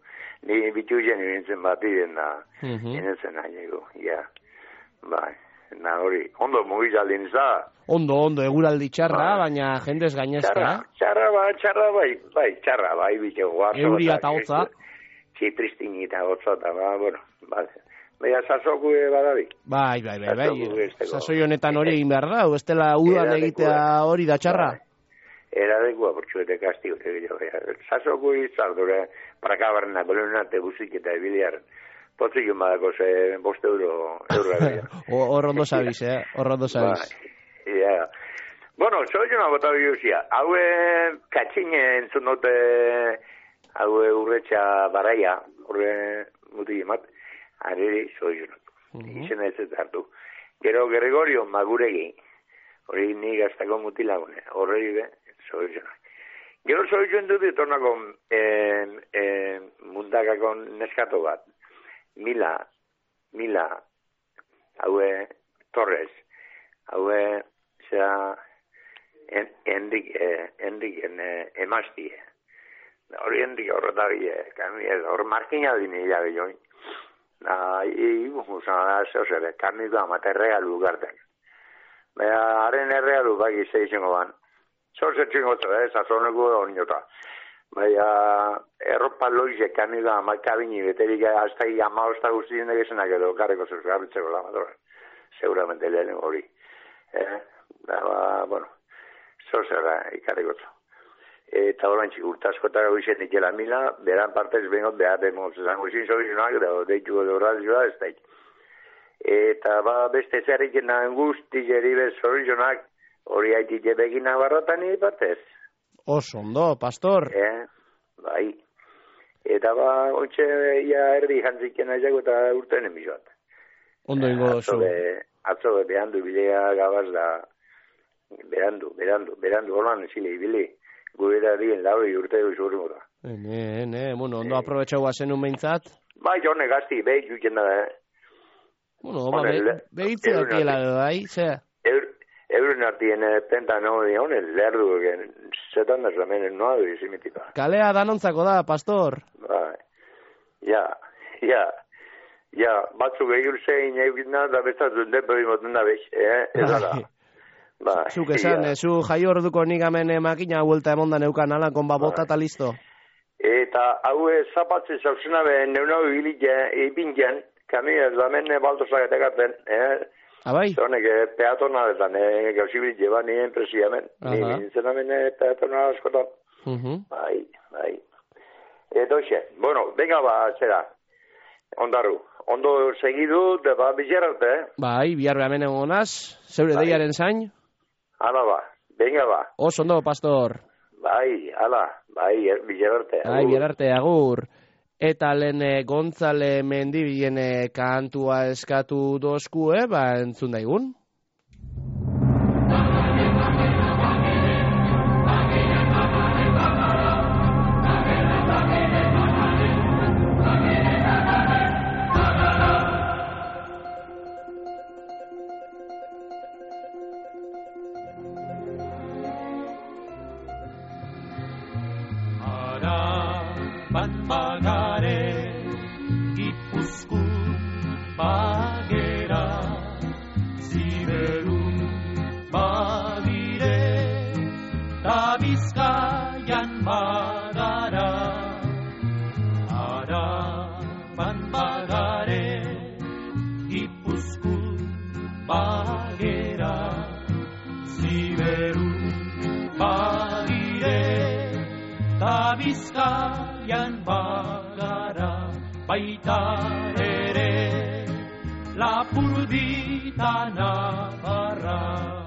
ni bitu jen nintzen bat iden da, nintzen, ja, bai. Na hori, ondo mugizaldin za. Ondo, eguraldi txarra, baina jendez gainezka. Txarra bai, bitxo. Euria eta hotza. Txipristin eta hotza, eta bueno, baina sasoku badabi. Bai. Sasoi honetan hori egin behar da, ez dela udan egitea hori da txarra. Eradekua portxuete kastigo. Sasoku izardure, parakabarna, bolonate buzik eta ebiliaren. Potzik badako ze 5 euro. Horrondo sabiz, horrondo sabiz. Ja. Bueno, soy una bota biusia. Haue katxine entzun dute, haue urretxa baraia, horre muti emat, areri soy una. Izena ez hartu. Gero Gregorio Maguregi, hori ni gaztako mutilagune, horreri be, soy una. Gero soy joan dut etornako mundakako neskato bat. Mila, haue Torres, haue zera Enriken emaztie. Hori Enrik horretabile, hor markina dine hilabe join. Zehozere, kamiko amate erregalu garten. Haren erregalu baki zeizengo ban. Zozer txingotza, zazoneko honota. Erropa loize kamiko amakabini beterik hasta amaosta guztien egesenak edo karreko zergabitzeko lamadoran. Seguramente lehen hori. Bueno, zozera ikarrikotza. Eta horantzik urtaskotara guizen ikela mila, beran partez bengot behar demoz zango izin zoizunak, deitu edo radioa ez daik. Eta beste zerriken nahen guzti jeribe zoizunak, hori haitik ebegin nabarratan partez. Ondo, pastor. Bai. Eta ontsa erdi jantziken aizago eta urten emizoat. Ondo ingo dozu. Atzo behandu bilea gabaz da, berandu, holan zile ibili. Gure da dien lauri urte izurri da. Bueno, ondo aprobetxau bazen unbeintzat? Bai, jone gazti, behi juken da, Bueno, behitzen atiela, bai, zea? Euren artien penta no honen, lerdu, zetan da zamen, no adu izimitika. Kalea danontzako da, pastor? Bai, ja, batzuk egin zein egin da bestatu depo imoten da bex, ez da. Zuk esan, zu jaio orduko nik hemen makina huelta emonda neukan alakon bota eta listo. Eta haue zapatze zauzena behen neunau ipinken, kamioez da menne baltozak etekaten, Abai? Zonek peatonaletan, gauzibilit jeba nien presiamen, nien zenamen peatonal askotan. Bai. Edoxe, bueno, venga zera, ondarru. Ondo segidu, bizarrarte, Bai, bihar behamen egonaz, zeure deiaren zain? Hala venga Ondo, pastor. Bai, bizarrarte. Bai, bizarrarte, agur. Eta lehen Gontzale Mendibilen kantua eskatu dozku, entzun daigun? Bizkaian bagara baita ere Lapurdita Navarra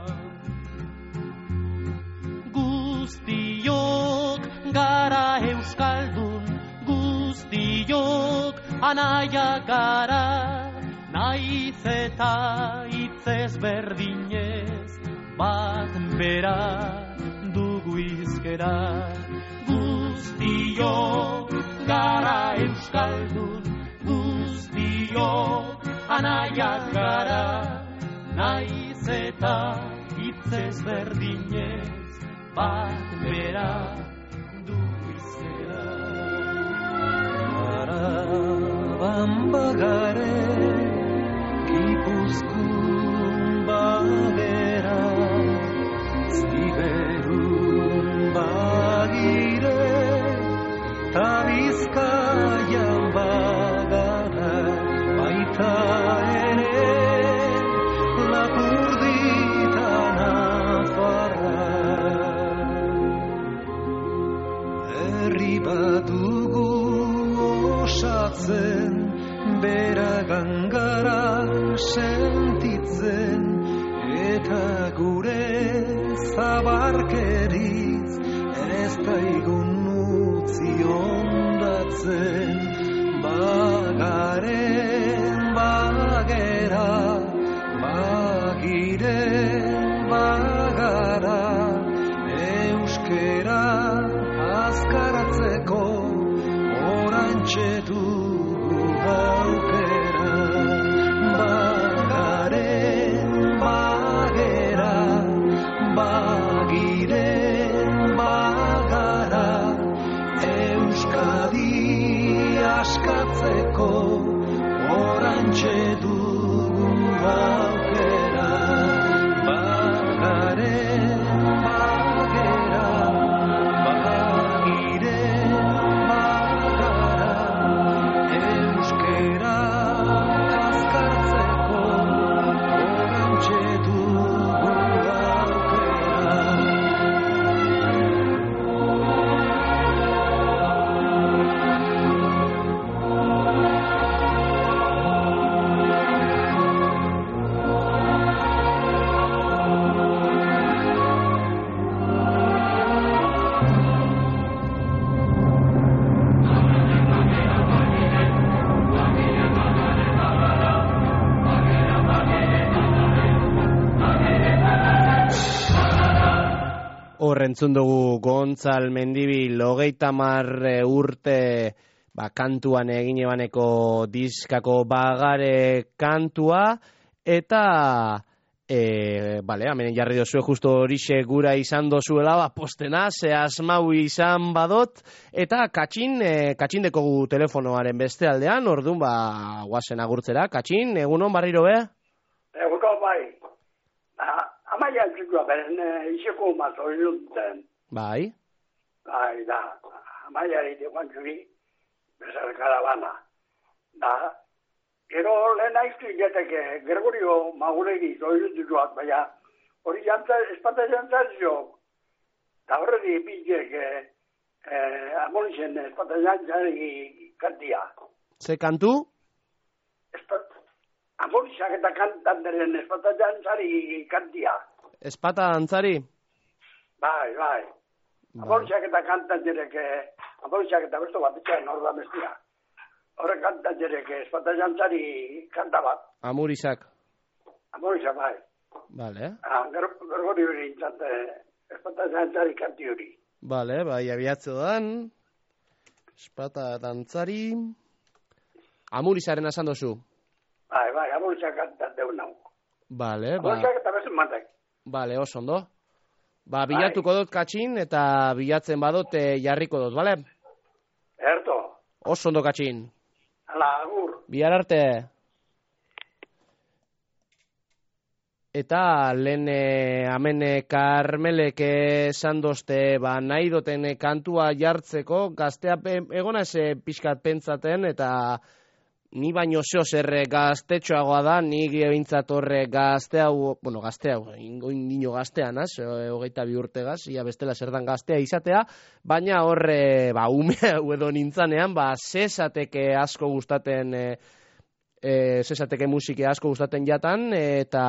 Guztiok gara euskaldun Guztiok anaia gara Naiz eta hitzez berdinez Bat bera dugu izkera Guztiok gara euskaldun, guztiok anaiak gara, naiz eta hitzez berdinez, bat bera dugu izkera. Araban bagare, Gipuzkoan badugu osatzen, beragan gara sentitzen, eta gure zabarkeriz ez daigun utzi ondatzen. Bagaren bagera, bagiren bagara, euskera azkaratzeko orantxe dugu aukera. Bagaren bagera, bagiren bagara, Euskadi askatzeko orantxe dugu aukera. Bagaren bagera, bagiren bagara, euskera azkartzeko orantxe dugu aukera. Entzun dugu Gontzal Mendibil 30 urte kantuan egin ebaneko diskako bagare kantua, eta hemen jarri dozue justo horixe gura izan dozuela, postena, ze asmau izan badot, eta katxin dekogu telefonoaren beste aldean, orduan guazen agurtzera. Katxin, egunon barriro be? Egunon bai. Amaia txikoa beren izeko mazo iluntzen. Bai. Bai, da. Amaia egite guantxuri, bezar karabana. Da. Gero lehen aiztu igeteke, Gregorio Maguregi zoiluntuak, baina hori espata jantzazio. Da horredi epizek amorixen espata jantzari kantia. Ze kantu? Amorixak eta kantanderen espata jantzari kantia. Espata dantzari? Bai. Amorixak eta kantanderek, amorixak eta besto bat etxain hor da mestia. Horre kantanderek espata jantzari kanta bat. Amorixak? Amorixak, bai. Vale. Gergori hori intzat espata jantzari kanti hori. Vale, bai, abiatzo dan. Espata dantzari. Amorixaren asan dozu? Bai, amorixak kantan deun nau. Vale, amorixak eta bezen matek. Vale, oso ondo. Bilatuko dut katxin, eta bilatzen badot jarriko dut, bale? Erto. Oso ondo katxin. Hala, agur. Bihar arte. Eta lehen hemen Karmelek esan dozte, nahi duten kantua jartzeko, gaztea egona ez pixkat pentsaten, eta ni baino zeo zer gaztetxoagoa da, ni behintzat horre gaztea, ingoin dino gaztea naz, 22 urtegaz, ia bestela zer dan gaztea izatea, baina horre, umea edo nintzanean, zesateke asko gustaten, zesateke musike asko gustaten jatan, eta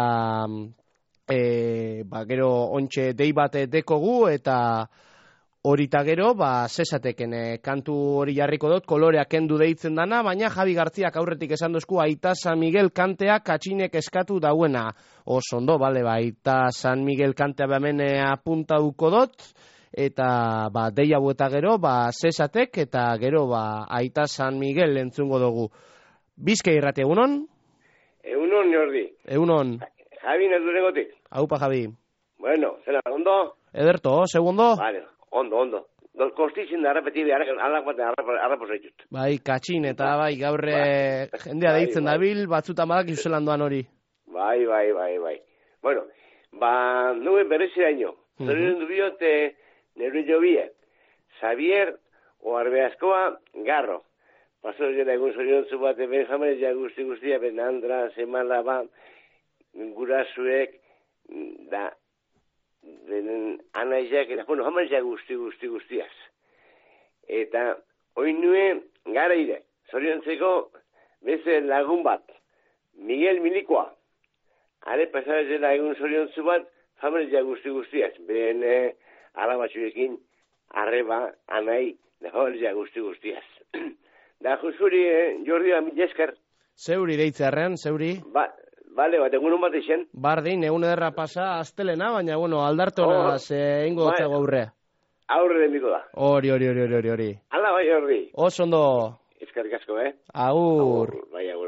gero ontxe dei bat dekogu, eta horita gero, zesateken kantu hori jarriko dut, koloreak kendu deitzen dana, baina Javi Gartziak aurretik esan dozku Aita San Miguel kantea katxinek eskatu dauena. Oso ondo, bale, Aita San Miguel kantea behemen apuntauko dut, eta dei hau eta gero, zesatek, eta gero Aita San Miguel entzungo dugu. Bizkai irrati, egunon? Egunon, Jordi. Egunon. Javi, nezuregotik. Aupa, Javi. Bueno, zela, ondo? Ederto, segundo? Vale. Ondo. Kostitzen da repetibi, alak batean arraposaitut. Bai, katxin, eta gaurre jendea deitzen dabil, batzutan badak izuzelan doan hori. Bai. Bueno, nube bereziraino. Zorion dubiote neru jobie. Xavier Oarbeazkoa Garro. Paso jena egun zorion zu bate Benjamin, ja guztia, Benandra, Semala, gurasuek, da, anaiak, eta, hamaiak guztiaz. Eta, oin nuen, gara ire, zoriontzeko, beste lagun bat, Miguel Milikoa. Are pasatzen egun zoriontzu bat, familia guztiaz. Beren alabatxuekin, arreba, anai, familia guztiaz. Da, jusuri, Jordi, amileskar. Zeuri deitzarren, zeuri? Bale, bat, egunon bat eixen. Bardin, egun ederra pasa, astelena, baina, bueno, aldartonaz ingo gotzego aurre. Aurre demiko da. Hori. Ala, bai, Jordi. Oso ondo. Eskerrik asko, Agur. Bai, agur.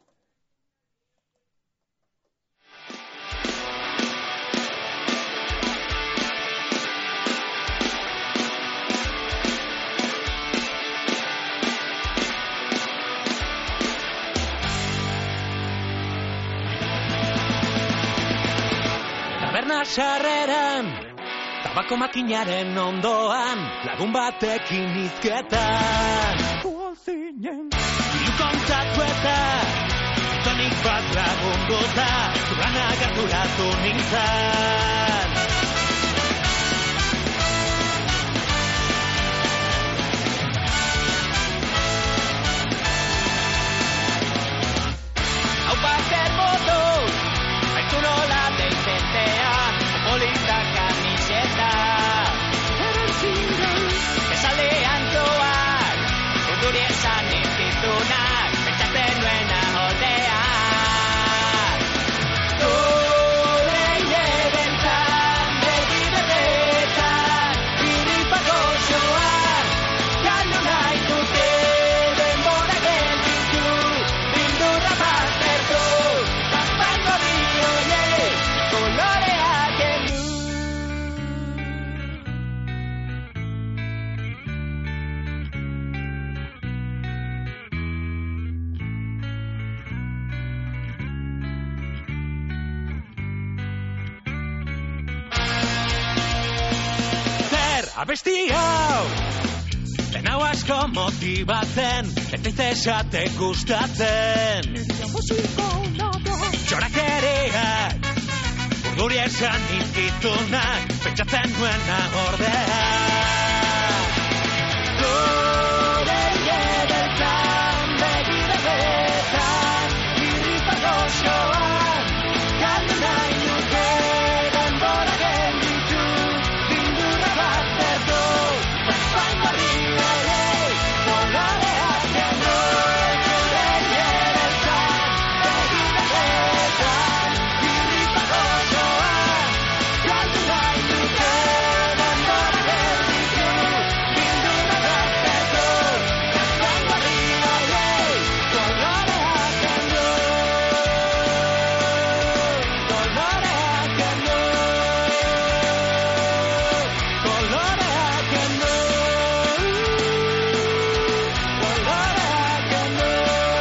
Taberna sarreran, tabako makinaren ondoan, lagun batekin izketan. Ilu kontatu eta, tonik bat lagunduta, zurana gerturatu nintzen. Hau bater moto, haitu nola deitetean, polita kamiseta. Esaldean joan, urduri esan intitunak, pentsatzen nuena hodea. Gure irebentzan, begiretan, irripako joan, galdu nahi dute, denbora gelditu, bildurra baztertu, kaspango bioie, koloreak endu. Abesti hau, den hau asko motibatzen, ez esate gustatzen. Txorakeriak, urduri esan intitunak, pentsatzen nuena ordea. Gure irebentzan, begiretan, irripako joan, galdu nahi nuke, denbora gelditu, bildurra baztertu, Espaingo riore, koloreak kendu. Gure irebentzan, begiretan, irripako joan, galdu nahi nuke, denbora gelditu, bildurra baztertu, Espaingo riore, koloreak kendu. Koloreak kendu. Koloreak kendu. Koloreak kendu.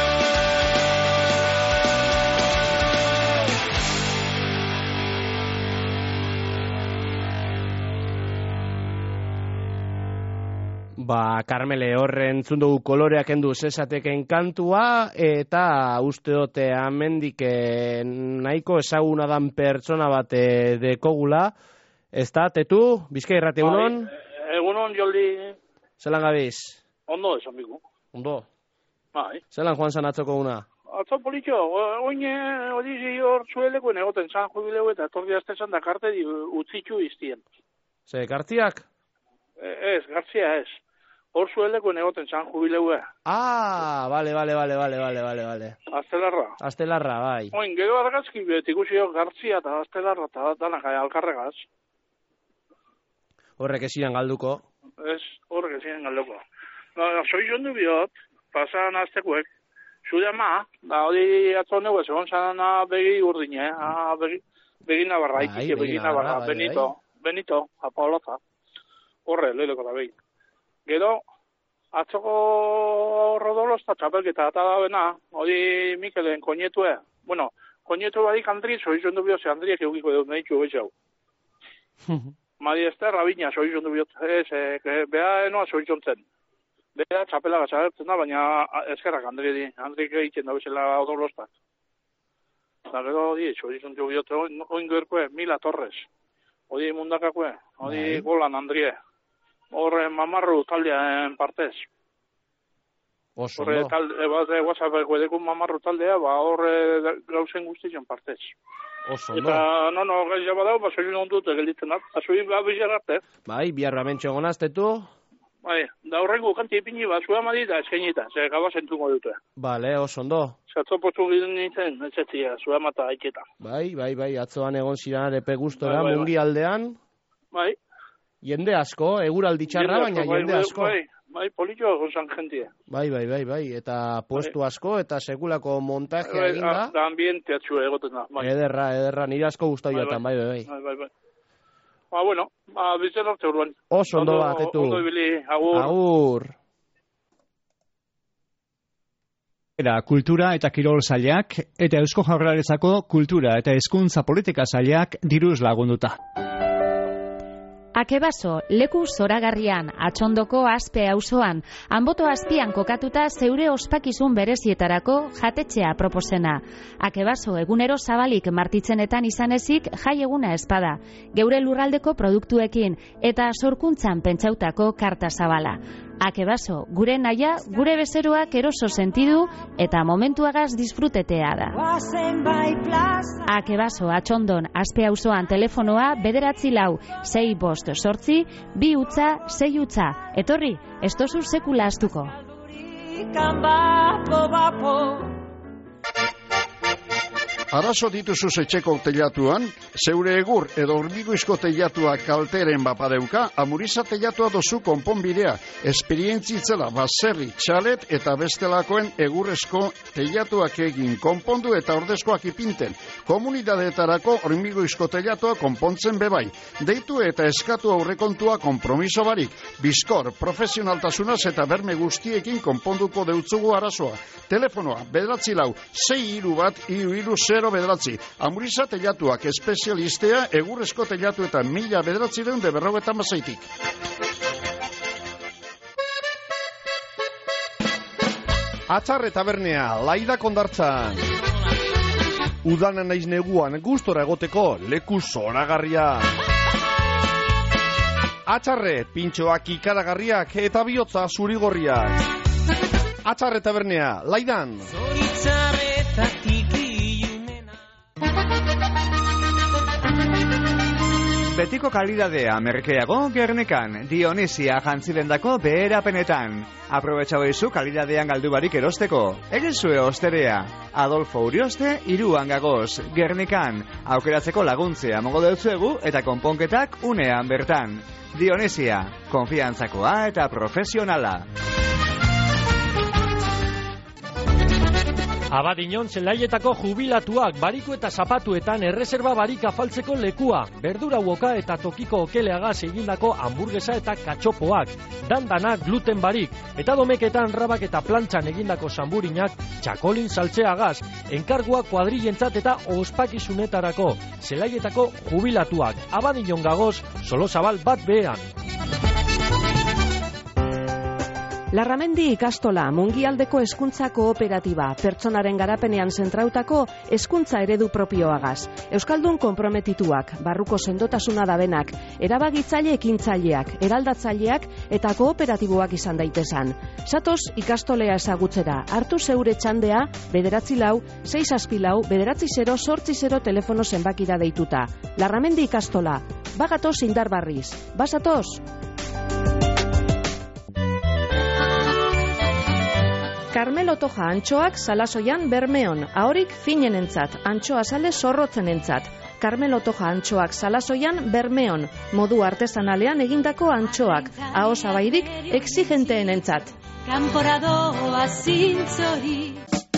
Ba, Karmele horren entzun koloreak endu zesateken kantua, eta uste dote amendik nahiko ezaguna dan pertsona bat dekogula. Ez da, Tetu, Bizkai Irrati, egunon? Egunon, Joldi. Zelan gabiz? Ondo esan bigu. Ondo? Bai. Zelan joan zan atzoko una? Atzo politxo, oin hori hor zueleko egoten zan jubileu eta etorri aztezan da karte utzitu iztien. Ze, kartiak? Ez, Garzia ez. Hor zueleko egoten zan jubileue. Ah, vale. Astelarra, bai. Oin, gero argazki betikusi hor Garzia eta Astelarra eta danak alkarregaz. Horrek esian galduko. Ez, horrek ezinen galduko. Soi jondu biot, pasan aztekuek, zude ama, da hori atzoneu ez, egon zanana begi urdine, begi nabarra, ikike begi nabarra, Benito, Apoloza. Horre, leileko da behin. Gero, atzoko Rodolos eta txapelketa eta da bena, hori Mikelen koñetue. Bueno, koñetu badik Andri, soizun du bioz, Andriek eukiko dut nahi txu betxau. Madi Ester, Rabina, soizun du bioz, beha enoa soizun zen. Beha txapela gatzagertzen da, baina ezkerrak Andri di. Andriek egiten da bezala Rodolostak. Eta gero, soizun du bioz, oin gerkoe, Mila Torres. Hori mundakakue, hori golan Andrie. Horre mamarru taldean partez. Oso, Horre no? WhatsAppeko edekun mamarru taldea, horre gauzen guztitzen partez. Oso, Eta, gaizia badau, soiun ondut gelditzen da. Soiun bizar arte. Bai, biharra mentxe gonaztetu. Bai, da horrengo kanti ipini zua madi da eskainita, ze gaba zentuko dute. Bale, oso ondo. Zatzo postu giden nintzen, etxetzia, zua mata aiketa. Bai, atzoan egon ziren epe gustora, Bai. mungi aldean. Bai. Jende asko, eguraldi txarra, baina jende asko. Bai, politioa gozan jentia. Bai, eta puestu asko, eta sekulako montajea eginda. Da ambientea txue egoten da. Bai. Ederra, nire asko gustau jotan, bai. Bai. Bueno, bizen arte urban. Oso ondo batetu. Ondo ibili, agur. Agur. Kultura eta kirol sailak eta Eusko Jaurlaritzako kultura eta hezkuntza politika sailak diruz lagunduta. Akebaso, leku zoragarrian, Atxondoko Azpe auzoan, Anboto azpian kokatuta zeure ospakizun berezietarako jatetxea proposena. Akebaso egunero zabalik martitzenetan izan ezik jai eguna espada, geure lurraldeko produktuekin eta sorkuntzan pentsautako karta zabala. Akebaso, gure naia, gure bezeroak eroso sentidu eta momentuagaz disfrutetea da. Akebaso, Atxondon, Azpe auzoan telefonoa 945-8 Etorri, ez tozu sekula astuko. Arazo dituzu etxeko teilatuan, zeure egur edo hormigoizko teilatua kalteren bapadeuka, Amuriza teilatua dozu konponbidea, esperientzitzela baserri, txalet eta bestelakoen egurrezko teilatuak egin konpondu eta ordezkoak ipinten. Komunidadeetarako hormigoizko teilatua konpontzen bebai. Deitu eta eskatu aurrekontua konpromiso barik. Bizkor, profesionaltasunaz eta berme guztiekin konponduko deutzugu arazoa. Telefonoa, 9-4-6-1-3-0 Amuriza teilatuak espezialistea egurrezko teilatuetan 1956. Atxarre tabernea, Laida kondartzan. Udana naiz neguan gustora egoteko leku zoragarria. Atxarre, pintxoak ikaragarriak eta bihotza zurigorriak. Atxarre tabernea, Laidan. Betiko kalidadea merkeago Gernikan, Dionisia jantzilendako beherapenetan. Aprobetxau izu kalidadean galdu barik erosteko. Egizue osterea. Adolfo Urioste, 3 gagoz. Gernikan, aukeratzeko laguntzea mongo deutzuegu eta konponketak unean bertan. Dionisia, konfiantzakoa eta profesionala. Abadiñon zelaietako jubilatuak bariko eta zapatuetan erreserba barik afaltzeko lekua. Berdura uoka eta tokiko okeleagaz egindako hamburguesa eta katxopoak. Dandana gluten barik. Eta domeketan rabak eta plantxan egindako zamburinak txakolin saltzeagaz. Enkargua kuadrillentzat eta ospakizunetarako. Zelaietako jubilatuak. Abadiñon gagoz, Solozabal bat behean. Larramendi ikastola, mungialdeko hezkuntza kooperatiba, pertsonaren garapenean zentrautako hezkuntza eredu propioagaz. Euskaldun konprometituak, barruko sendotasuna dabenak, erabagitzaile ekintzaileak, eraldatzaileak eta kooperatiboak izan daitezan. Satoz ikastolea ezagutzera, hartu zeure txandea, 9-4-6-9-9-0-8-0 telefono zenbakira deituta. Larramendi ikastola, bagatoz indarbarriz, basatoz! Carmelo Toja antxoak Salasoian Bermeon, ahorik finenentzat, antxoa sale zorrotzenentzat. Carmelo Toja antxoak Salasoian Bermeon, modu artesanalean egindako antxoak, ahosabairik exigenteenentzat. Kanporadoa zintzori.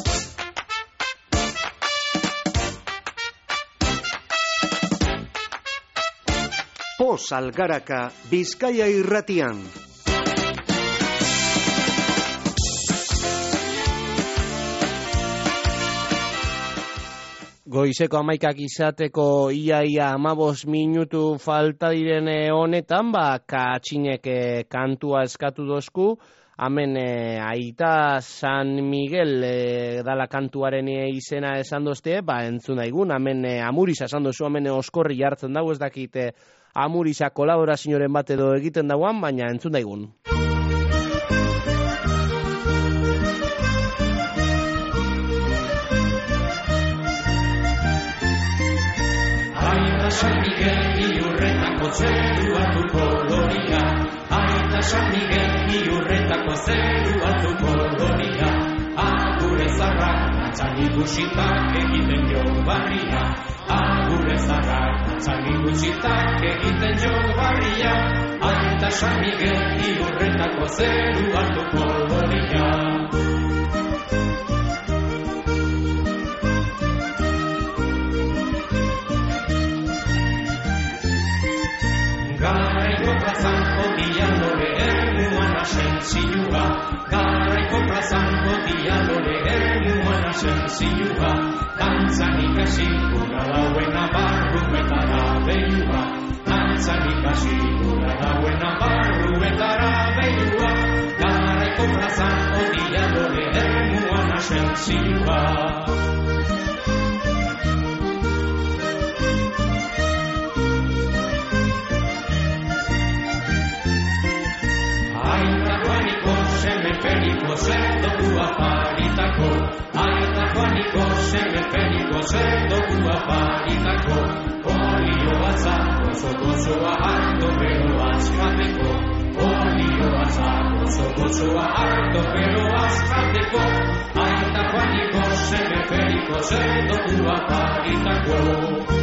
Poz Algaraka, Bizkaia irratian. Goizeko 11 izateko ia 15 minutu falta direne honetan, katxinek kantua eskatu dozku, hemen Aita San Miguel dala kantuaren izena esan dozte, entzun daigun, hemen Amuriza esan dozu, hemen oskorri jartzen dago, ez dakit Amurisa kolaborazioaren bat edo egiten dauan, baina entzun daigun. Aita San Miguel iurretako zerua du koloria, Aita San Miguel iurretako zerua du koloria, agure zarrak atzan ikusitak egiten jo barria, agure zarrak atzan ikusitak egiten jo barria, Aita San Miguel iurretako zerua du koloria. Garaiko plazan odian lore ermuan asen zilua, Garaiko plazan odian lore ermuan asen zilua, dantzan ikasi gura dauena barruetara beilua, dantzan ikasi gura dauena barruetara beilua, Garaiko plazan odian lore ermuan asen zilua. Peniko zerdokua paritako, Aita Juaniko peniko zerdokua paritako, olio batza oso gozoa harto pero azkateko, olio batza oso gozoa harto pero azkateko, Aita Juaniko peniko zerdokua paritako.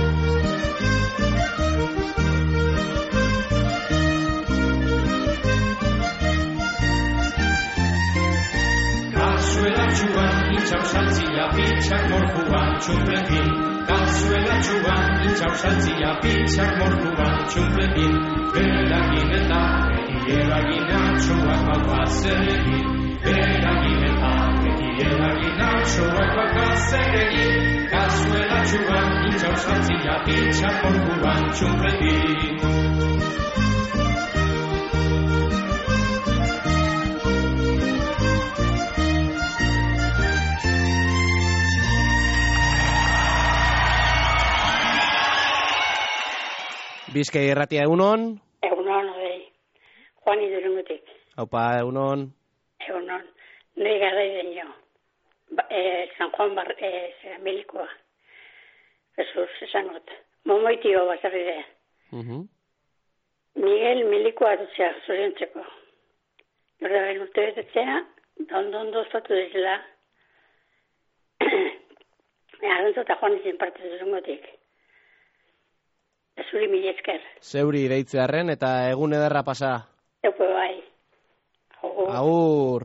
Kasuelatxuan intxau saltzia pitxak morkuan txumpletin, Kasuelatxuan intxau saltzia pitxak morkuan txumpletin, beragin eta beti eragin atxoak bakaz eregin, beragin eta beti eragin atxoak bakaz eregin, Kasuelatxuan intxau saltzia pitxak morkuan txumpletin. Bizkai Irratia, egunon? Egunon, odei. Juan Idurungutik. Haupa, egunon? Egunon. Nei garai denio. San Juan Milikoa. Jesus, esangot. Momoitio bazarride. Miguel Milikoa dutzea, zoriontzeko. Nora ben urte betetzea, ondo ostatu dizela. Arantzo eta Juan izin parte Idurungutik. Zuri mila esker. Zeuri ireitzearren eta egun ederra pasa. Eupo bai. Agur.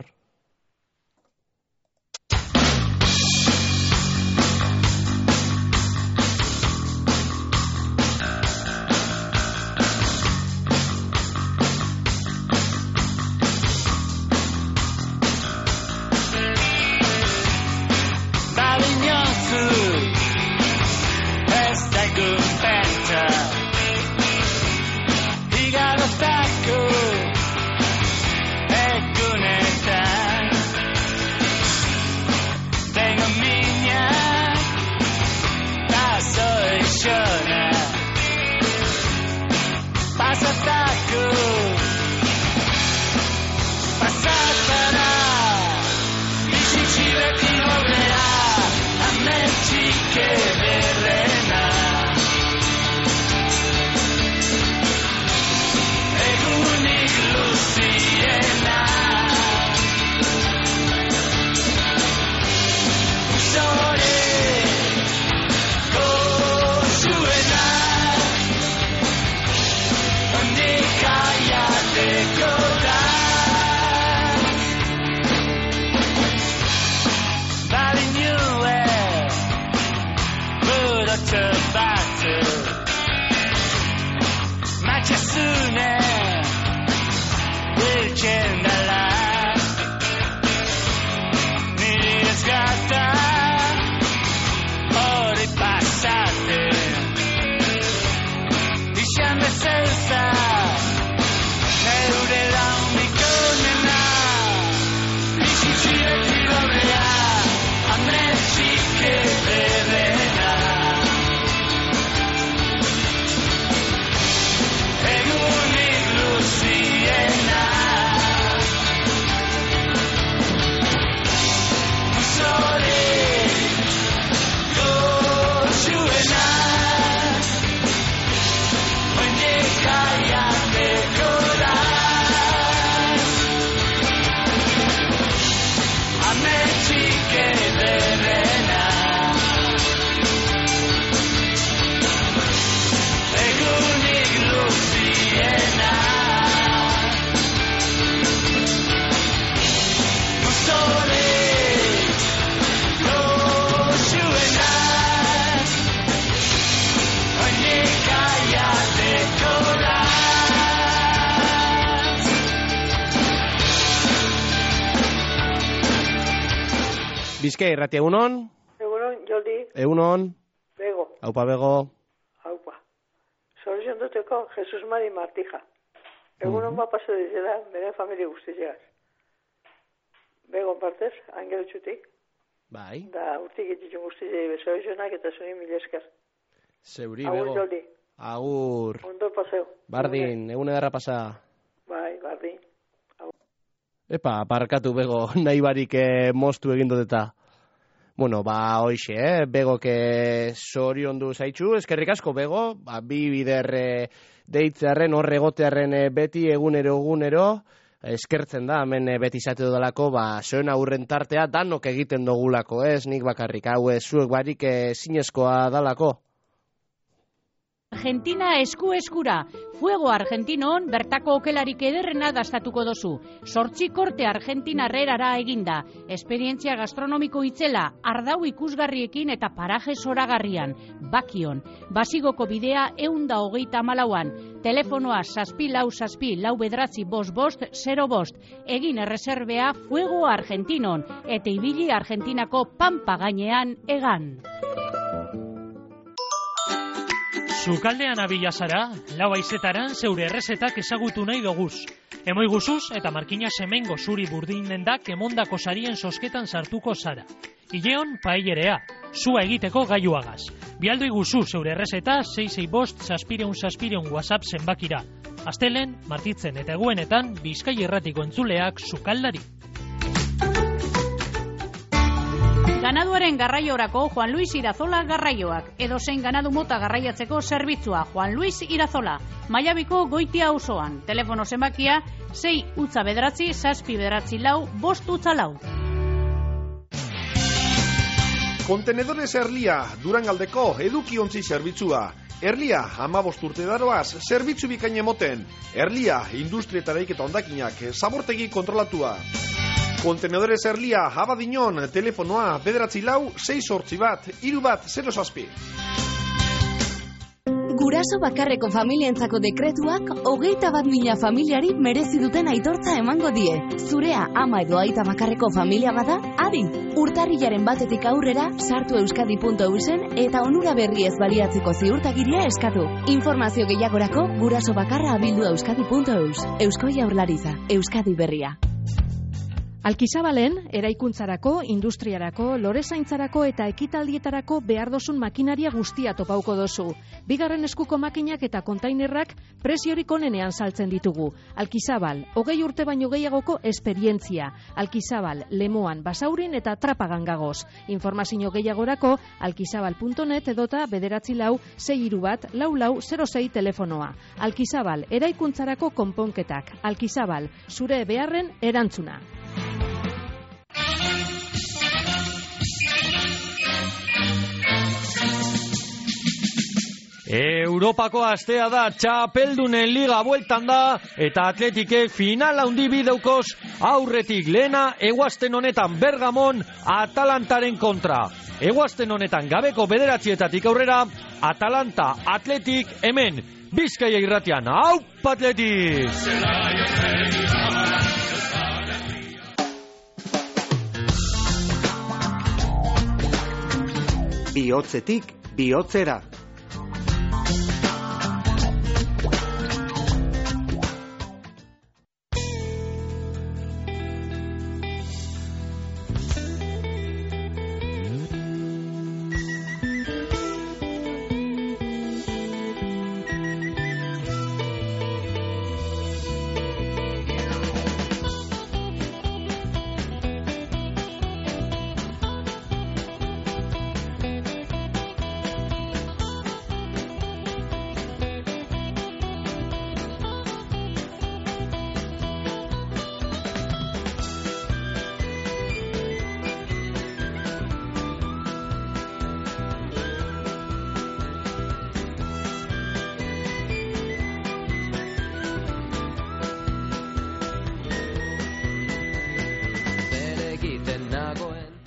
Baliñozu, ez daigun pentsa, igarotako egunetan. Bizkaia Irratia, egunon? Egunon, Joldi. Egunon? Bego. Aupa, Bego. Aupa. Sorion duteko Jesus Mari Martija. Egunon paso dizela, bere familia guztiagaz. Bego partez, angelo txutik. Bai. Da urtik etitun guztiagaz besorionak eta zuni mila esker. Zeuri, Agur, Bego. Joldi. Agur. Ondo paseo. Bardin, egun edarra pasa. Bai, bardin. Epa, parkatu, Bego, nahi barik moztu egin duteta. Bueno, hoixe, Bego que zoriondu zaitxu, eskerrik asko, Bego, bi bider deitzearen, horre egotearen beti egunero, eskertzen da, hemen beti izate dudalako, zoen aurren tartea, danok egiten dogulako, ez, nik bakarrik, hau zuek barik zinezkoa dalako. Argentina eskura. Fuego Argentinon bertako okelarik ederrena dastatuko dozu. 8 korte Argentina herrerara eginda. Esperientzia gastronomiko itzela, ardau ikusgarriekin eta paraje zoragarrian. Bakion. Basigoko bidea 134an. Telefonoa 644-4 Egin erreserbea Fuego Argentinon. Eta ibili Argentinako pampa gainean egan. Sukaldean abila zara, lau aizetaran zeure errezetak ezagutu nahi doguz. Emoi guzuz eta markina semengo zuri burdin dendak emondako sarien sosketan sartuko zara. Ileon paellerea, zua egiteko gaiuagaz. Bialdoi guzu zeure errezeta 665-600 WhatsApp zenbakira. Astelen, martitzen eta eguenetan Bizkaia Irratiko entzuleak sukaldari. Ganaduaren garraiorako Juan Luis Irazola garraioak. Edozein ganadu mota garraiatzeko zerbitzua Juan Luis Irazola. Maiabiko Goitia auzoan. Telefono zenbakia 6 utza bederatzi, 7 bederatzi lau, 5 utza lau. Kontenedores Erlia, Durangaldeko edukiontzi zerbitzua. Erlia, 15 urte daroaz, zerbitzu bikain emoten. Erlia, industrietareik eta ondakinak, zabortegi kontrolatua. Kontenedores Erlia, Abadiñon, telefonoa, 944-681-3 Guraso bakarreko familientzako dekretuak 21.000 familiari merezi duten aitortza emango die. Zurea ama edo aita bakarreko familia bada, adi! Urtarrilaren 1 aurrera, sartu euskadi.eusen eta onura berri ez baliatzeko ziurtagiria eskatu. Informazio gehiagorako guraso bakarra abildu euskadi.eus. Eusko Jaurlaritza, Euskadi berria. Alkizabalen, eraikuntzarako, industriarako, lorezaintzarako eta ekitaldietarako behar dozun makinaria guztia topauko dozu. Bigarren eskuko makinak eta kontainerrak preziorik onenean saltzen ditugu. Alkizabal, 20 urte baino gehiagoko esperientzia. Alkizabal, Lemoan, Basaurin eta Trapagan gagoz. Informazio gehiagorako alkizabal.net edota 944-631-4406 telefonoa. Alkizabal, eraikuntzarako konponketak. Alkizabal, zure beharren erantzuna. Europako astea da, txapeldunen liga bueltan da, eta Atletikek final handi bideukoz aurretik lehena eguazten honetan Bergamon Atalantaren kontra. Eguazten honetan gabeko 9 aurrera, Atalanta Atletik hemen, Bizkaia Irratian, aupa Atletik! Bihotzetik bihotzera.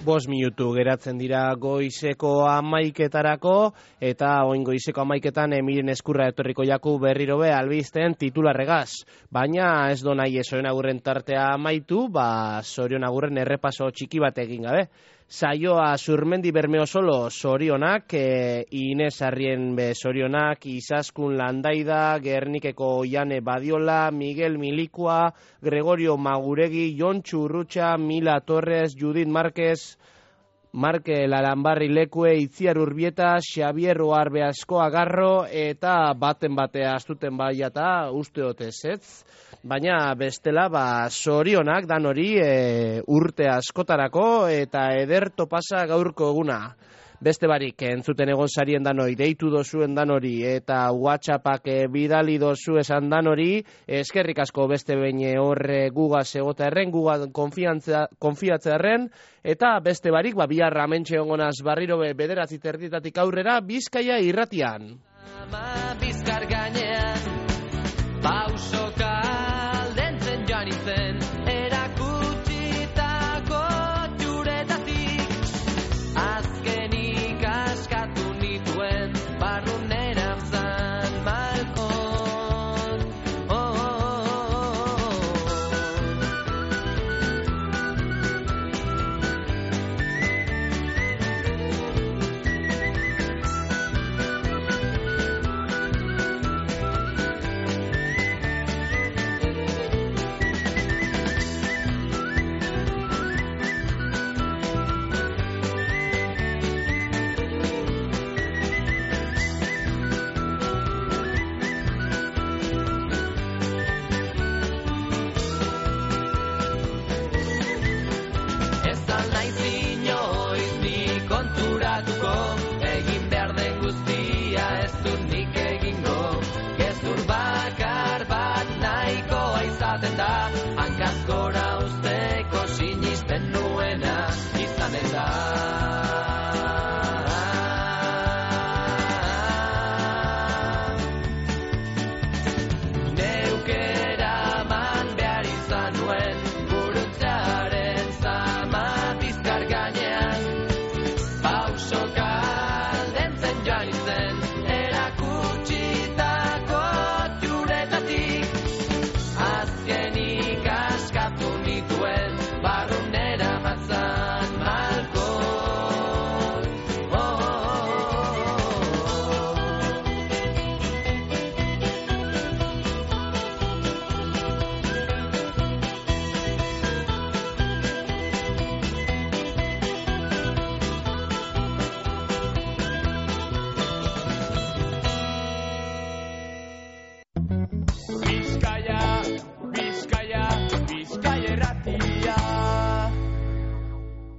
5 minutu geratzen dira goizeko 11etarako eta oin goizeko 11etan Miren Eskurra etorriko jaku berriro be albisten titularregaz. Baina ez do nahi Sorion Agurren tartea amaitu, Sorion Agurren errepaso txiki bat egin gabe. Saioa Zurmendi Bermeosolo sorionak, Ines Arrien be sorionak, Izaskun Landaida, Gernikeko Oiane Badiola, Miguel Milikua, Gregorio Maguregi, Jontxu Urrutxa, Mila Torres, Judith Márquez, Marke Lalanbarri Lekue, Itziar Urbieta, Xavier Oarbe Asko Agarro, eta baten batea astuten baiata usteot ez. Baina bestela, sorionak dan hori urte askotarako eta ederto pasa gaurko eguna. Beste barik, entzuten egon sarien dan hori, deitu dozuen dan hori, eta WhatsAppak bidali dozu esan dan hori, eskerrik asko beste behin horre gugaz egota erren, gugaz konfiatzea erren, eta beste barik, bihar amentxe ongonaz barriro bederatzi terditatik aurrera, Bizkaia irratian. Bizkar gainean, pausoka aldentzen joan izen, erakutsitako txuretatik, azkenik askatu nituen, barrunera zan malkon. Ez al naiz inoiz ni konturatuko